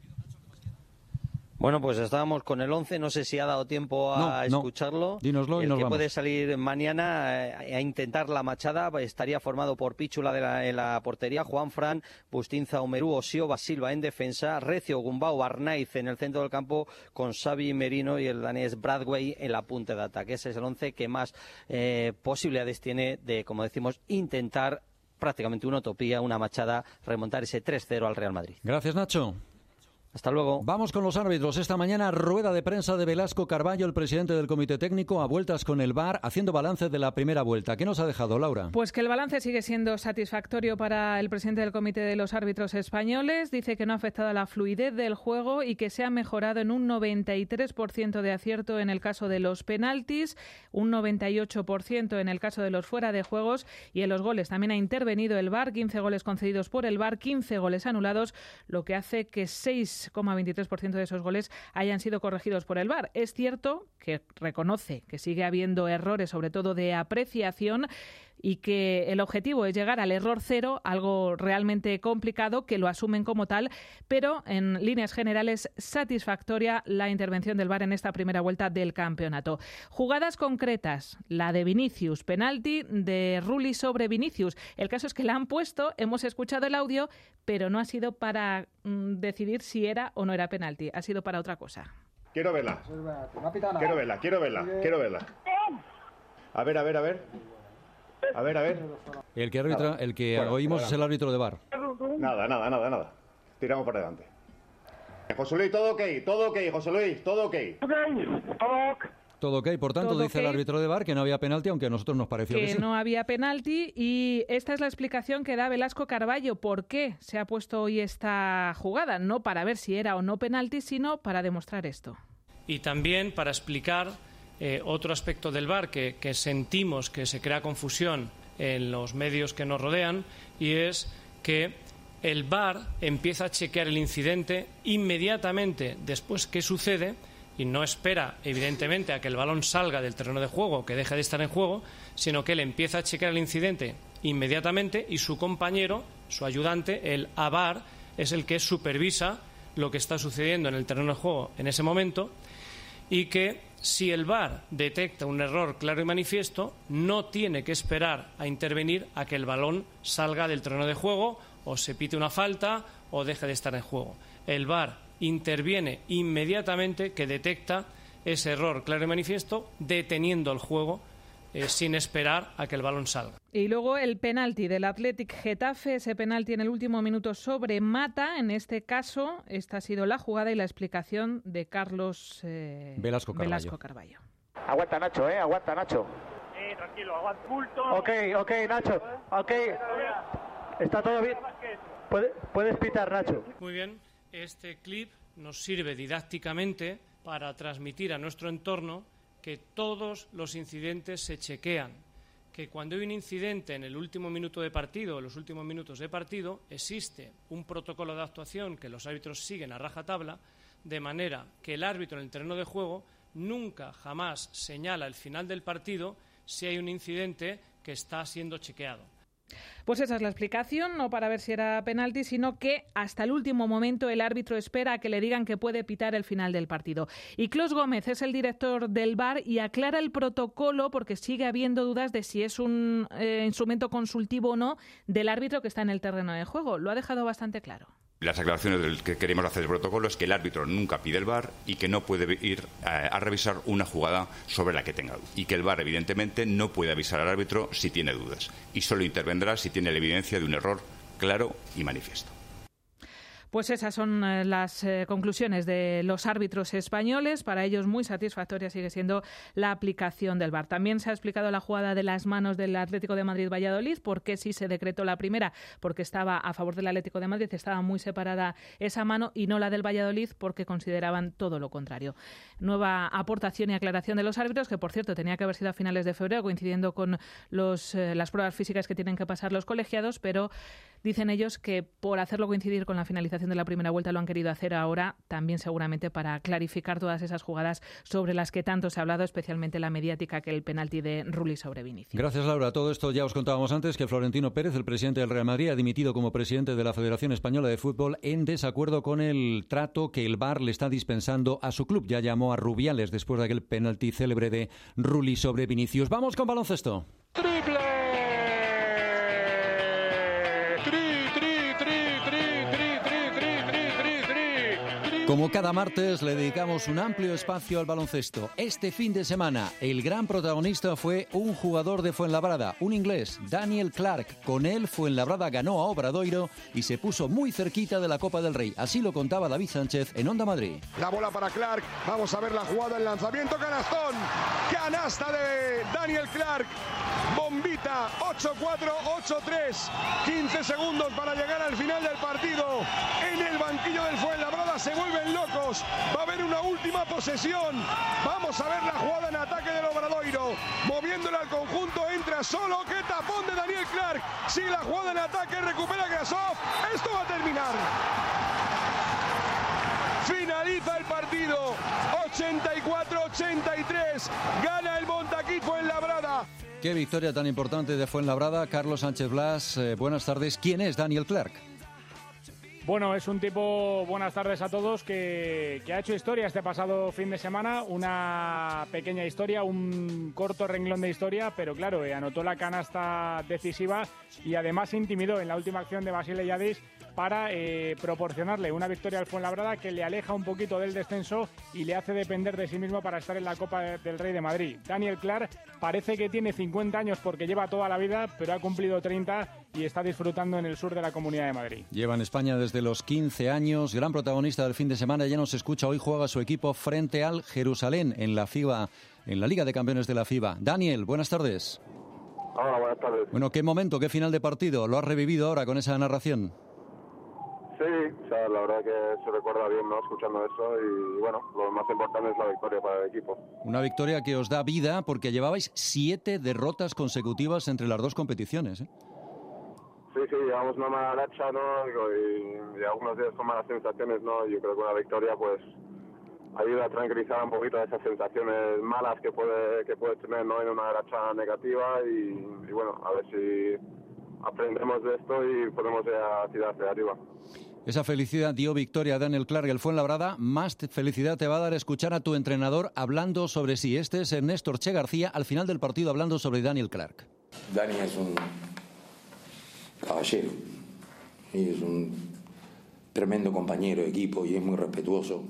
Bueno, pues estábamos con el once, no sé si ha dado tiempo a no, escucharlo. No. Dínoslo y el nos que vamos. Puede salir mañana a intentar la machada, estaría formado por Pichula de la, en la portería, Juanfran, Bustinza, Omerú, Osiova, Silva en defensa, Recio, Gumbau, Arnaiz en el centro del campo, con Xavi Merino y el danés Bradway en la punta de ataque. Ese es el once que más eh, posibilidades tiene de, como decimos, intentar prácticamente una utopía, una machada, remontar ese tres cero al Real Madrid. Gracias, Nacho. Hasta luego. Vamos con los árbitros. Esta mañana, rueda de prensa de Velasco Carballo, el presidente del Comité Técnico, a vueltas con el V A R, haciendo balance de la primera vuelta. ¿Qué nos ha dejado, Laura? Pues que el balance sigue siendo satisfactorio para el presidente del Comité de los Árbitros Españoles. Dice que no ha afectado a la fluidez del juego y que se ha mejorado en un noventa y tres por ciento de acierto en el caso de los penaltis, un noventa y ocho por ciento en el caso de los fuera de juegos, y en los goles también ha intervenido el V A R, quince goles concedidos por el V A R, quince goles anulados, lo que hace que seis coma veintitrés por ciento de esos goles hayan sido corregidos por el V A R. Es cierto que reconoce que sigue habiendo errores, sobre todo de apreciación, y que el objetivo es llegar al error cero, algo realmente complicado, que lo asumen como tal, pero en líneas generales satisfactoria la intervención del V A R en esta primera vuelta del campeonato. Jugadas concretas, la de Vinicius, penalti de Rulli sobre Vinicius. El caso es que la han puesto, hemos escuchado el audio, pero no ha sido para mm, decidir si era o no era penalti, ha sido para otra cosa. Quiero verla. Quiero verla, quiero verla, quiero verla. A ver, a ver, a ver. A ver, a ver. El que, arbitra, el que bueno, oímos es el árbitro de V A R. Nada, nada, nada, nada. Tiramos para adelante. José Luis, todo ok, todo ok, José Luis, todo ok. Todo ok, por tanto, Todo dice okay. el árbitro de V A R que no había penalti, aunque a nosotros nos pareció que, que sí. Que no había penalti, y esta es la explicación que da Velasco Carballo. ¿Por qué se ha puesto hoy esta jugada? No para ver si era o no penalti, sino para demostrar esto. Y también para explicar eh, otro aspecto del V A R que, que sentimos que se crea confusión en los medios que nos rodean, y es que el V A R empieza a chequear el incidente inmediatamente después que sucede y no espera, evidentemente, a que el balón salga del terreno de juego, que deje de estar en juego, sino que él empieza a chequear el incidente inmediatamente y su compañero, su ayudante, el A V A R, es el que supervisa lo que está sucediendo en el terreno de juego en ese momento, y que si el V A R detecta un error claro y manifiesto, no tiene que esperar a intervenir a que el balón salga del terreno de juego o se pite una falta o deje de estar en juego. El V A R interviene inmediatamente que detecta ese error claro y manifiesto, deteniendo el juego eh, sin esperar a que el balón salga. Y luego el penalti del Athletic Getafe, ese penalti en el último minuto sobre Mata. En este caso, esta ha sido la jugada y la explicación de Carlos eh, Velasco Carballo. Velasco Carballo. Aguanta Nacho, eh, aguanta Nacho. Eh, tranquilo, aguanta. Bulto. Ok, ok, Nacho, ok. Está todo bien. Puedes, puedes pitar, Nacho. Muy bien. Este clip nos sirve didácticamente para transmitir a nuestro entorno que todos los incidentes se chequean, que cuando hay un incidente en el último minuto de partido, en los últimos minutos de partido, existe un protocolo de actuación que los árbitros siguen a rajatabla, de manera que el árbitro en el terreno de juego nunca, jamás señala el final del partido si hay un incidente que está siendo chequeado. Pues esa es la explicación, no para ver si era penalti, sino que hasta el último momento el árbitro espera a que le digan que puede pitar el final del partido. Y Clos Gómez es el director del V A R y aclara el protocolo porque sigue habiendo dudas de si es un eh, instrumento consultivo o no del árbitro que está en el terreno de juego. Lo ha dejado bastante claro. Las aclaraciones que queremos hacer del protocolo es que el árbitro nunca pide el V A R y que no puede ir a, a revisar una jugada sobre la que tenga dudas. Y que el V A R, evidentemente, no puede avisar al árbitro si tiene dudas. Y solo intervendrá si tiene la evidencia de un error claro y manifiesto. Pues esas son eh, las eh, conclusiones de los árbitros españoles. Para ellos muy satisfactoria sigue siendo la aplicación del V A R. También se ha explicado la jugada de las manos del Atlético de Madrid-Valladolid, por qué sí se decretó la primera, porque estaba a favor del Atlético de Madrid, estaba muy separada esa mano, y no la del Valladolid porque consideraban todo lo contrario. Nueva aportación y aclaración de los árbitros, que por cierto tenía que haber sido a finales de febrero, coincidiendo con los, eh, las pruebas físicas que tienen que pasar los colegiados, pero dicen ellos que por hacerlo coincidir con la finalización de la primera vuelta lo han querido hacer ahora, también seguramente para clarificar todas esas jugadas sobre las que tanto se ha hablado, especialmente la mediática que el penalti de Rulli sobre Vinicius. Gracias, Laura. Todo esto ya os contábamos antes, que Florentino Pérez, el presidente del Real Madrid, ha dimitido como presidente de la Federación Española de Fútbol en desacuerdo con el trato que el V A R le está dispensando a su club. Ya llamó a Rubiales después de aquel penalti célebre de Rulli sobre Vinicius. Vamos con baloncesto. ¡Triple! Como cada martes, le dedicamos un amplio espacio al baloncesto. Este fin de semana, el gran protagonista fue un jugador de Fuenlabrada, un inglés, Daniel Clark. Con él, Fuenlabrada ganó a Obradoiro y se puso muy cerquita de la Copa del Rey. Así lo contaba David Sánchez en Onda Madrid. La bola para Clark. Vamos a ver la jugada, el lanzamiento, canastón. Canasta de Daniel Clark. Bombita, ocho cuatro, ocho tres. quince segundos para llegar al final del partido. En el banquillo del Fuenlabrada se vuelven locos. Va a haber una última posesión. Vamos a ver la jugada en ataque del Obradoiro. Moviéndole al conjunto, entra solo. ¡Qué tapón de Daniel Clark! Sigue la jugada en ataque, recupera Grasov. Esto va a terminar. Finaliza el partido. ochenta y cuatro a ochenta y tres. Gana el Montaquí Fuenlabrada. Qué victoria tan importante de Fuenlabrada. Carlos Sánchez Blas, eh, buenas tardes. ¿Quién es Daniel Clark? Bueno, es un tipo, buenas tardes a todos, que, que ha hecho historia este pasado fin de semana, una pequeña historia, un corto renglón de historia, pero claro, eh, anotó la canasta decisiva y además intimidó en la última acción de Basile Yadis para eh, proporcionarle una victoria al Fuenlabrada que le aleja un poquito del descenso y le hace depender de sí mismo para estar en la Copa del Rey de Madrid. Daniel Clark parece que tiene cincuenta años porque lleva toda la vida, pero ha cumplido treinta y está disfrutando en el sur de la Comunidad de Madrid. Lleva en España desde los quince años, gran protagonista del fin de semana, ya nos escucha. Hoy juega su equipo frente al Jerusalén en la FIBA, en la Liga de Campeones de la FIBA. Daniel, buenas tardes. Hola, buenas tardes. Bueno, qué momento, qué final de partido. ¿Lo has revivido ahora con esa narración? Sí, o sea, la verdad que se recuerda bien, ¿no?, escuchando eso, y bueno, lo más importante es la victoria para el equipo. Una victoria que os da vida porque llevabais siete derrotas consecutivas entre las dos competiciones, ¿eh? Sí, sí, llevamos una mala racha, ¿no?, y, y algunos días con malas sensaciones, ¿no? Yo creo que una victoria, pues, ayuda a tranquilizar un poquito esas sensaciones malas que puede que puede tener, ¿no?, en una racha negativa, y, y bueno, a ver si aprendemos de esto y podemos ya tirar hacia arriba. Esa felicidad dio victoria a Daniel Clark, el Fuenlabrada. Más felicidad te va a dar escuchar a tu entrenador hablando sobre sí. Este es Néstor Che García, al final del partido, hablando sobre Daniel Clark. Dani es un caballero y es un tremendo compañero de equipo y es muy respetuoso.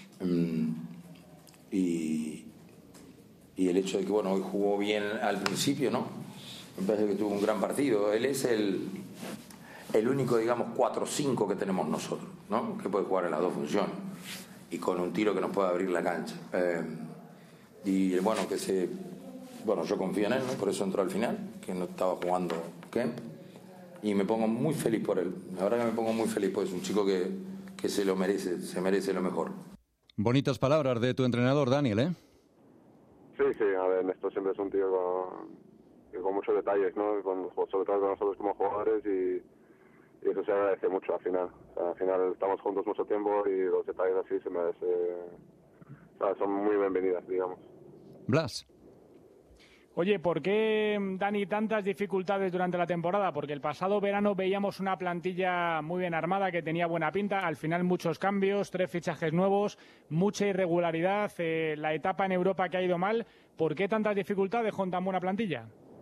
Y, y el hecho de que, bueno, hoy jugó bien al principio, ¿no? Me parece que tuvo un gran partido. Él es el... el único, digamos, cuatro cinco que tenemos nosotros, ¿no?, que puede jugar en las dos funciones y con un tiro que nos puede abrir la cancha. Eh, y bueno, que se, bueno, yo confío en él, ¿no?, por eso entró al final, que no estaba jugando Kemp, y me pongo muy feliz por él. La verdad que me pongo muy feliz porque es un chico que, que se lo merece, se merece lo mejor. Bonitas palabras de tu entrenador, Daniel, ¿eh? Sí, sí, a ver, esto siempre es un tío con, con muchos detalles, ¿no?, con, sobre todo con nosotros como jugadores, y y eso se agradece mucho al final. O sea, al final estamos juntos mucho tiempo y los detalles así se merece, o sea, son muy bienvenidas, digamos. Blas. Oye, ¿por qué, Dani, tantas dificultades durante la temporada? Porque el pasado verano veíamos una plantilla muy bien armada, que tenía buena pinta, al final muchos cambios, tres fichajes nuevos, mucha irregularidad, eh, la etapa en Europa que ha ido mal. ¿Por qué tantas dificultades con tan buena plantilla?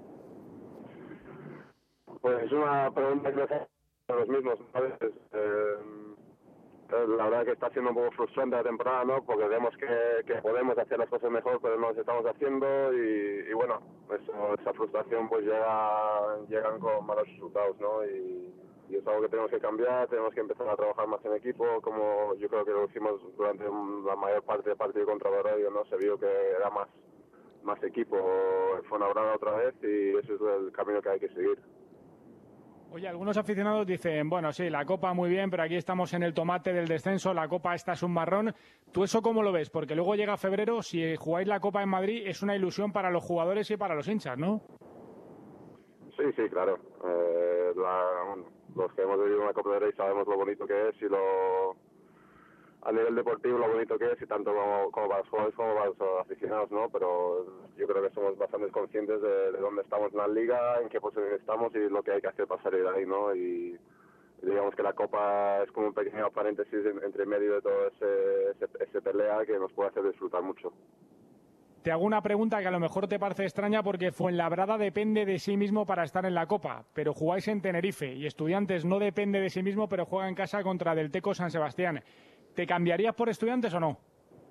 Pues es una pregunta que me hace los mismos, ¿sabes? Eh, la verdad que está siendo un poco frustrante la temporada, ¿no?, porque vemos que, que podemos hacer las cosas mejor, pero no las estamos haciendo, y, y bueno, eso, esa frustración pues llega, llegan con malos resultados, ¿no? Y, y es algo que tenemos que cambiar, tenemos que empezar a trabajar más en equipo, como yo creo que lo hicimos durante la mayor parte del partido contra Barroyo, ¿no? Se vio que era más, más equipo en Fuenlabrada otra vez y ese es el camino que hay que seguir. Oye, algunos aficionados dicen, bueno, sí, la Copa muy bien, pero aquí estamos en el tomate del descenso, la Copa esta es un marrón. ¿Tú eso cómo lo ves? Porque luego llega febrero, si jugáis la Copa en Madrid, es una ilusión para los jugadores y para los hinchas, ¿no? Sí, sí, claro. Eh, la, los que hemos vivido una Copa del Rey sabemos lo bonito que es y lo a nivel deportivo lo bonito que es, y tanto como, como para los jugadores como para los aficionados, ¿no? Pero yo creo que somos bastante conscientes de, de dónde estamos en la liga, en qué posición estamos y lo que hay que hacer para salir de ahí, ¿no? Y digamos que la Copa es como un pequeño paréntesis entre medio de todo ese, ese, ese pelea que nos puede hacer disfrutar mucho. Te hago una pregunta que a lo mejor te parece extraña porque Fuenlabrada depende de sí mismo para estar en la Copa, pero jugáis en Tenerife y Estudiantes no depende de sí mismo, pero juega en casa contra Del Teco San Sebastián. ¿Te cambiarías por Estudiantes o no?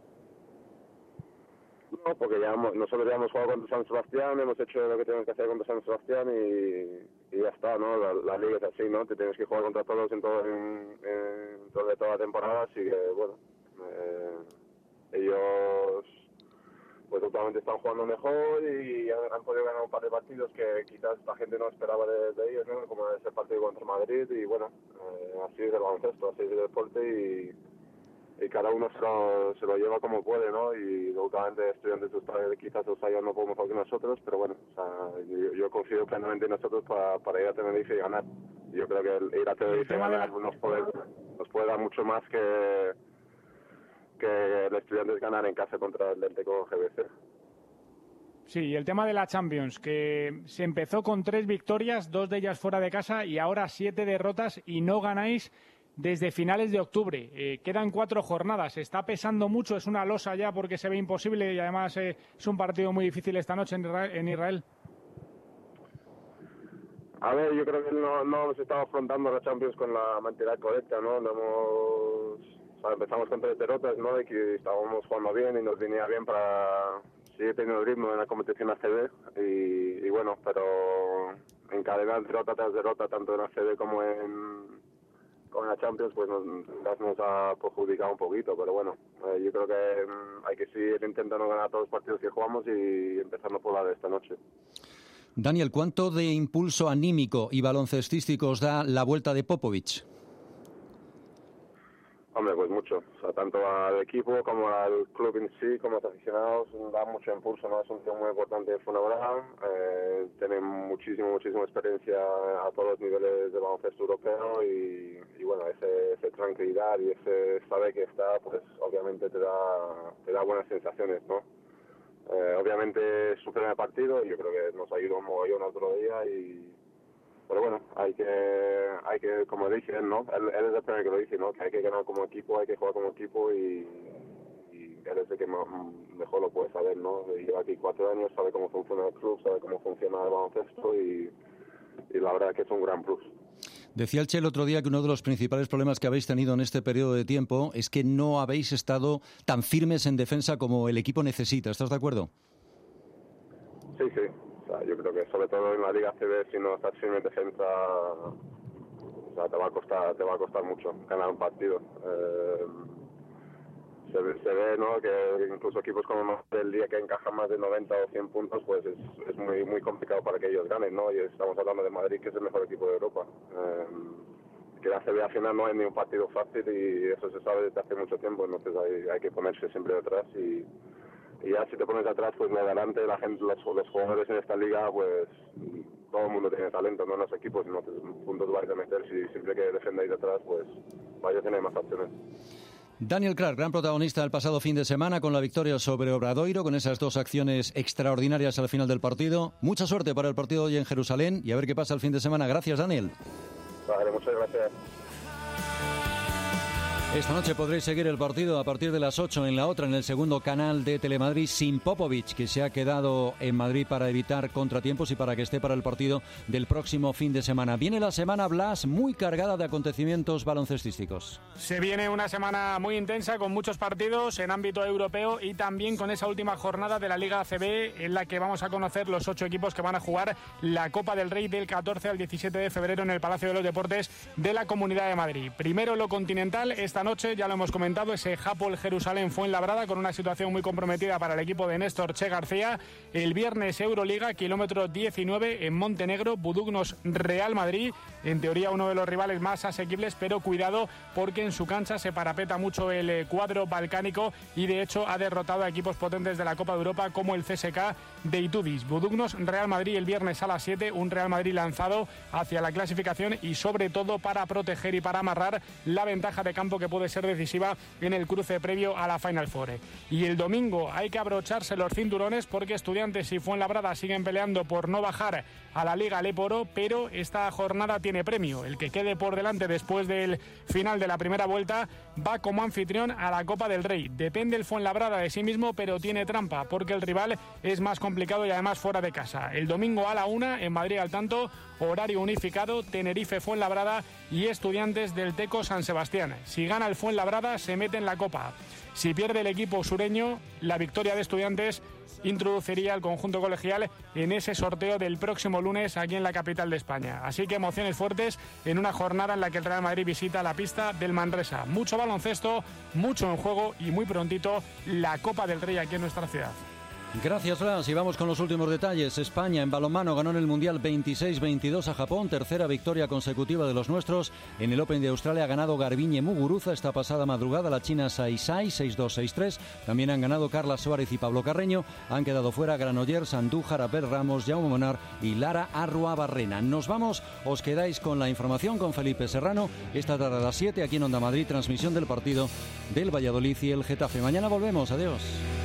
No, porque ya hemos, nosotros ya hemos jugado contra San Sebastián, hemos hecho lo que tenemos que hacer contra San Sebastián y, y ya está, ¿no? La, la liga es así, ¿no? Te tienes que jugar contra todos en todo en, en, de toda la temporada, así que, bueno, eh, ellos pues últimamente están jugando mejor y han, han podido ganar un par de partidos que quizás la gente no esperaba de, de ellos, ¿no? Como ese partido contra Madrid y, bueno, eh, así es el baloncesto, así es el deporte y... y cada uno se lo, se lo lleva como puede, ¿no? Y últimamente Estudiantes quizás los haya no poco mejor que nosotros, pero bueno, o sea, yo, yo confío plenamente en nosotros para, para ir a Tenerife y ganar. Yo creo que el ir a Tenerife y ganar la... nos, puede, nos puede dar mucho más que, que el Estudiantes ganar en casa contra el Del Teco G B C. Sí, y el tema de la Champions, que se empezó con tres victorias, dos de ellas fuera de casa y ahora siete derrotas y no ganáis desde finales de octubre. Eh, quedan cuatro jornadas. ¿Está pesando mucho? ¿Es una losa ya porque se ve imposible y además eh, es un partido muy difícil esta noche en Israel? En Israel? A ver, yo creo que no, no hemos estado afrontando la Champions con la mentalidad correcta, ¿no? No hemos, o sea, empezamos con tres derrotas, ¿no? De que estábamos jugando bien y nos venía bien para seguir teniendo el ritmo en la competición A C B y, y bueno, pero encadenar derrota tras derrota tanto en A C B como en con la Champions pues nos, nos ha perjudicado un poquito, pero bueno, eh, yo creo que mm, hay que seguir intentando ganar todos los partidos que jugamos y empezando por la de esta noche. Daniel, ¿cuánto de impulso anímico y baloncestístico os da la vuelta de Popovic? Hombre, pues mucho, o sea, tanto al equipo como al club en sí, como a los aficionados, da mucho impulso, ¿no? Es un tío muy importante de Fuenlabrada, eh, tiene muchísima, muchísima experiencia a todos los niveles de baloncesto europeo y, y bueno, ese, ese tranquilidad y ese saber que está, pues obviamente te da, te da buenas sensaciones, ¿no? Eh, obviamente es su primer partido y yo creo que nos ayudó un mogollón otro día y... Pero bueno, hay que, hay que como dije, ¿no? Él, él es el primero que lo dice, ¿no? Que hay que ganar como equipo, hay que jugar como equipo y, y él es el que mejor lo puede saber, ¿no? Lleva aquí cuatro años, sabe cómo funciona el club, sabe cómo funciona el baloncesto y, y la verdad que es un gran plus. Decía el Che el otro día que uno de los principales problemas que habéis tenido en este periodo de tiempo es que no habéis estado tan firmes en defensa como el equipo necesita. ¿Estás de acuerdo? Sí, sí. O sea, yo creo que sobre todo en la Liga C B, si no estás firme en defensa, o sea, te va a costar, te va a costar mucho ganar un partido. Eh, se, ve, se ve, ¿no? Que incluso equipos como el día que encajan más de noventa o cien puntos, pues es, es muy muy complicado para que ellos ganen, ¿no? Y estamos hablando de Madrid, que es el mejor equipo de Europa. Eh, que la C B al final no es ni un partido fácil y eso se sabe desde hace mucho tiempo, entonces hay, hay que ponerse siempre detrás y Y ya si te pones atrás, pues de adelante la gente, los, los jugadores en esta liga, pues todo el mundo tiene talento, no en los equipos, no puntos vais a meter, si siempre que defendáis detrás, pues vais a tener más opciones. Daniel Clark, gran protagonista del pasado fin de semana con la victoria sobre Obradoiro, con esas dos acciones extraordinarias al final del partido. Mucha suerte para el partido de hoy en Jerusalén y a ver qué pasa el fin de semana. Gracias, Daniel. Vale, muchas gracias. Esta noche podréis seguir el partido a partir de las ocho en la otra, en el segundo canal de Telemadrid, sin Popovic, que se ha quedado en Madrid para evitar contratiempos y para que esté para el partido del próximo fin de semana. Viene la semana, Blas, muy cargada de acontecimientos baloncestísticos. Se viene una semana muy intensa con muchos partidos en ámbito europeo y también con esa última jornada de la Liga A C B en la que vamos a conocer los ocho equipos que van a jugar la Copa del Rey del catorce al diecisiete de febrero en el Palacio de los Deportes de la Comunidad de Madrid. Primero lo continental, esta noche, ya lo hemos comentado, ese Hapoel Jerusalén Fuenlabrada con una situación muy comprometida para el equipo de Néstor Che García. El viernes Euroliga, kilómetro diecinueve en Montenegro, Budugnos Real Madrid, en teoría uno de los rivales más asequibles, pero cuidado porque en su cancha se parapeta mucho el cuadro balcánico y de hecho ha derrotado a equipos potentes de la Copa de Europa como el C S K de Itudis. Budugnos Real Madrid el viernes a las siete, un Real Madrid lanzado hacia la clasificación y sobre todo para proteger y para amarrar la ventaja de campo que puede ser decisiva en el cruce previo a la Final Four. Y el domingo hay que abrocharse los cinturones porque Estudiantes y Fuenlabrada siguen peleando por no bajar a la Liga Leporo, pero esta jornada tiene premio. El que quede por delante después del final de la primera vuelta va como anfitrión a la Copa del Rey. Depende el Fuenlabrada de sí mismo, pero tiene trampa porque el rival es más complicado y además fuera de casa. El domingo a la una en Madrid al tanto, horario unificado, Tenerife Fuenlabrada y Estudiantes del Teco San Sebastián. Si gana el Fuenlabrada se mete en la Copa. Si pierde el equipo sureño, la victoria de Estudiantes introduciría al conjunto colegial en ese sorteo del próximo lunes aquí en la capital de España. Así que emociones fuertes en una jornada en la que el Real Madrid visita la pista del Manresa. Mucho baloncesto, mucho en juego y muy prontito la Copa del Rey aquí en nuestra ciudad. Gracias, Blas. Y vamos con los últimos detalles. España en balonmano ganó en el Mundial veintiséis veintidós a Japón, tercera victoria consecutiva de los nuestros. En el Open de Australia ha ganado Garbiñe Muguruza esta pasada madrugada, la china Saisai seis dos seis tres. También han ganado Carla Suárez y Pablo Carreño. Han quedado fuera Granollers, Andújar, Abel Ramos, Jaume Monar y Lara Arruabarrena. Nos vamos, os quedáis con la información con Felipe Serrano. Esta tarde a las siete aquí en Onda Madrid, transmisión del partido del Valladolid y el Getafe. Mañana volvemos. Adiós.